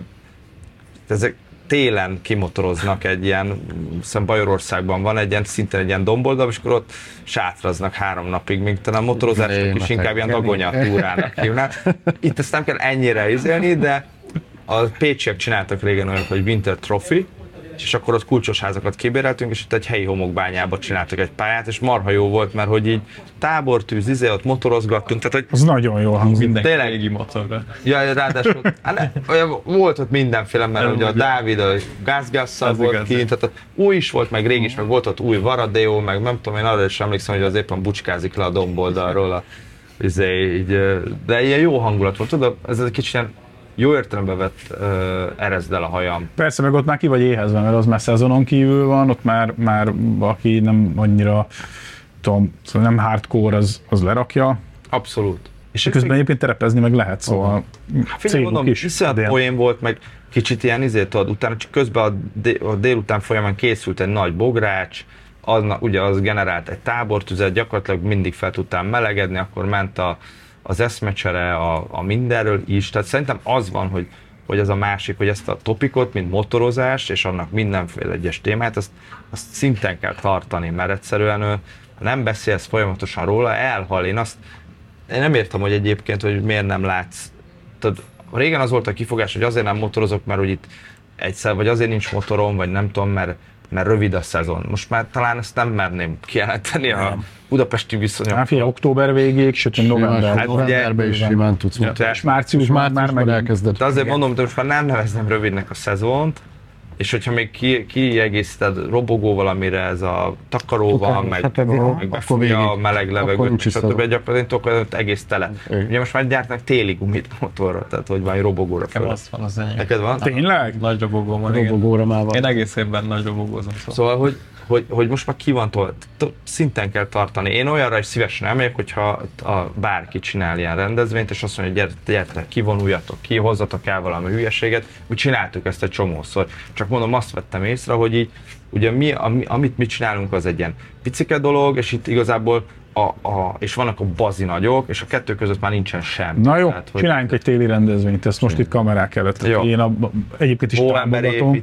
Ezek télen kimotoroznak egy ilyen, hiszem Bajorországban van egy ilyen, szintén egy ilyen domboldal, és akkor ott sátraznak három napig, még talán a motorozásnak is inkább ilyen dagonyatúrának hívnák. Itt ezt nem kell ennyire izélni, de a pécsiek csináltak régen olyat, hogy Winter Trophy, és akkor ott kulcsos házakat kibéreltünk, és ott egy helyi homokbányába csináltak egy pályát, és marha jó volt, mert hogy így tábortűz, izé, ott motorozgattunk, tehát hogy... Az nagyon jól hangzik. Mindenki Tényleg? régi motorra. Ja, ráadásul, hát ne, olyan, volt ott mindenféle, mert ugye a Dávid a gázgásszal volt igaz, kint, tehát új is volt, meg régi is, meg volt ott új Varadeo, meg nem tudom, én arra is emlékszem, hogy az éppen bucskázik le a domboldalról, a, izé, így, de ilyen jó hangulat volt, tudod, ez egy kicsit ilyen jó értelembe vett uh, erezd el a hajam. Persze, meg ott már ki vagy éhezve, mert az már szezonon kívül van, ott már, már aki nem annyira, tudom, nem hardcore, az, az lerakja. Abszolút. És közben egyébként terepezni meg lehet, szóval hát figyelj, mondom, iszonyat poén volt, meg kicsit ilyen izét tudod, utána csak közben a, dél, a délután folyamán készült egy nagy bogrács, az, ugye az generált egy tábortüzet, gyakorlatilag mindig fel tudtam melegedni, akkor ment a az eszmecsere, a, a mindenről is, tehát szerintem az van, hogy, hogy ez a másik, hogy ezt a topikot, mint motorozás, és annak mindenféle egyes témát, azt, azt szinten kell tartani, mert egyszerűen ha nem beszélsz folyamatosan róla, elhal. Én azt én nem értem, hogy egyébként, hogy miért nem látsz. Tehát régen az volt a kifogás, hogy azért nem motorozok, mert hogy itt egyszer, vagy azért nincs motorom, vagy nem tudom, mert, mert rövid a szezon. Most már talán ezt nem merném kijelenteni a budapesti viszonyok. Hát figyelj, október végéig, sőt november. Hát novemberben is simán tudsz mutatni. És márciusban már meg elkezded. De azért mondom, hogy most már nem nevezném rövidnek a szezont, és hogyha még ki, kiegészíted robogóval, amire ez a takaróval, meg, meg befújja a meleg levegőt, stb. Gyakorlatilag egész tele. Ugye most már gyártnak téli gumit motorra, tehát hogy van robogóra föl. Az van az enyém. Neked van? Tényleg? Nagy robogóm van, robogóra már van. Én egész évben nagy robogózom. Szóval, szóval hogy, hogy, hogy most már ki van tol, szinten kell tartani. Én olyanra is szívesen elmegyek, hogyha a bárki csinál ilyen rendezvényt, és azt mondja, hogy gyertek, kivonuljatok ki, hozzatok el valami hülyeséget. Úgy csináltuk ezt egy csomószor. Csak mondom, azt vettem észre, hogy így, ugye mi, amit mi csinálunk, az egy ilyen picike dolog, és itt igazából a, a, és vannak a bazi nagyok, és a kettő között már nincsen semmi. Na jó, tehát, hogy csináljunk egy téli rendezvényt, ezt most itt kamerák előtt. Jó. Én a, egyébként is támogatom.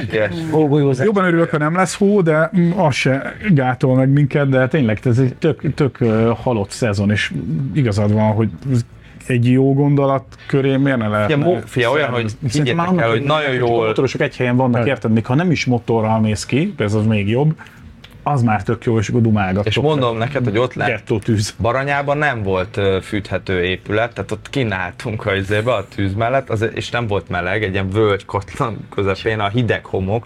Jobban örülök, ha nem lesz hó, de az se gátol meg minket, de tényleg ez egy tök, tök halott szezon, és igazad van, hogy egy jó gondolat köré miért ne lehet? Ja, fia, olyan, hogy higgyetek el, hogy nagyon jól... A motorosok egy helyen vannak, érted, még ha nem is motorral mész ki, ez az még jobb, az már tök jó, és akkor dumálgattok. És mondom neked, hogy ott lett gettótűz. Baranyában nem volt fűthető épület, tehát ott kínáltunk a izébe, a tűz mellett, az, és nem volt meleg, egy ilyen völgykotlan közepén, a hideg homok,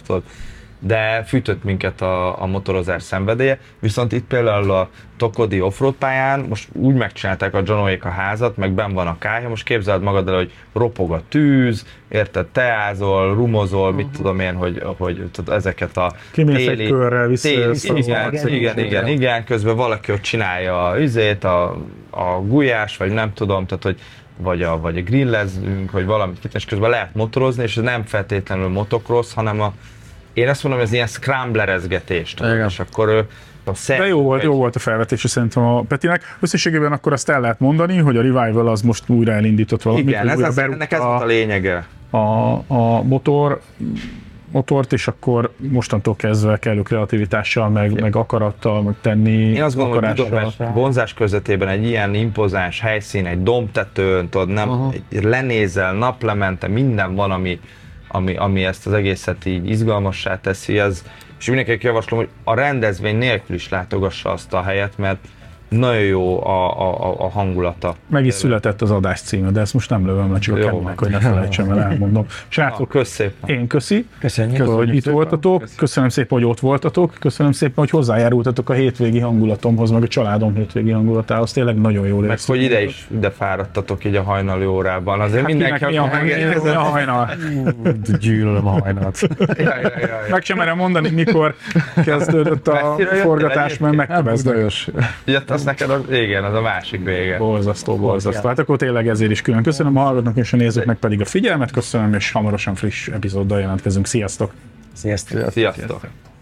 de fűtött minket a, a motorozás szenvedélye, viszont itt például a Tokodi offroad pályán most úgy megcsinálták a Johnoék a házat, meg benn van a kályha, most képzeld magad el, hogy ropog a tűz, érted, teázol, rumozol, mit tudom én, hogy, hogy ezeket a kimész egy körrel vissza. Téli, igen, igen, igen, igen, igen, közben valaki ott csinálja a üzét, a, a gulyás, vagy nem tudom, tehát hogy vagy a, vagy a grillezünk, vagy valamit, és közben lehet motorozni, és ez nem feltétlenül motocross, hanem a én azt mondom, ez ilyen scramblerezgetés. És akkor a szer... De jó volt, egy... jó volt a felvetés szerintem a Petinek. Összességében akkor azt el lehet mondani, hogy a Revival az most újra elindított valamit. Igen, ez az, ennek ez a... volt a lényege. a, a motor, motort, és akkor mostantól kezdve kellő kreativitással, meg, meg akarattal, meg tenni. Én azt gondolom, hogy Budapest vonzás közvetében egy ilyen impozáns helyszín, egy dombtetőn, tudod, nem, uh-huh. egy lenézel, naplemente, minden van, ami, ami, ami ezt az egészet így izgalmassá teszi, ez, és mindenkinek javaslom, hogy a rendezvény nélkül is látogassa azt a helyet, mert nagyon jó a, a, a hangulata. Meg is született az adás címe, de ezt most nem lövöm le, csak a Keminek, hogy ne felejtsem el, elmondom. Srácok, kösz szépen. Én köszi. Köszönjük. Köszönöm, hogy itt szépen. voltatok. Köszönöm. Köszönöm szépen, hogy ott voltatok. Köszönöm szépen, hogy hozzájárultatok a hétvégi hangulatomhoz, meg a családom hétvégi hangulatához. Tényleg nagyon jól Meg éreztem. hogy ide is ide fáradtatok így a hajnali órában. Azért Hát mindenki, kinek mi a, megérkezett. mi a hajnal? Gyűlölöm a hajnalt. Ja, ja, ja, ja. Meg sem merem mondani, mikor kezdődött a Messzire jöttél forgatás, mert megköveztek. Budajos. Ja, az neked az, igen, az a másik vége. Borzasztó, borzasztó. Hát akkor tényleg ezért is külön köszönöm a hallgatóknak és a nézőknek pedig a figyelmet, köszönöm, és hamarosan friss epizóddal jelentkezünk. Sziasztok! Sziasztok! Sziasztok!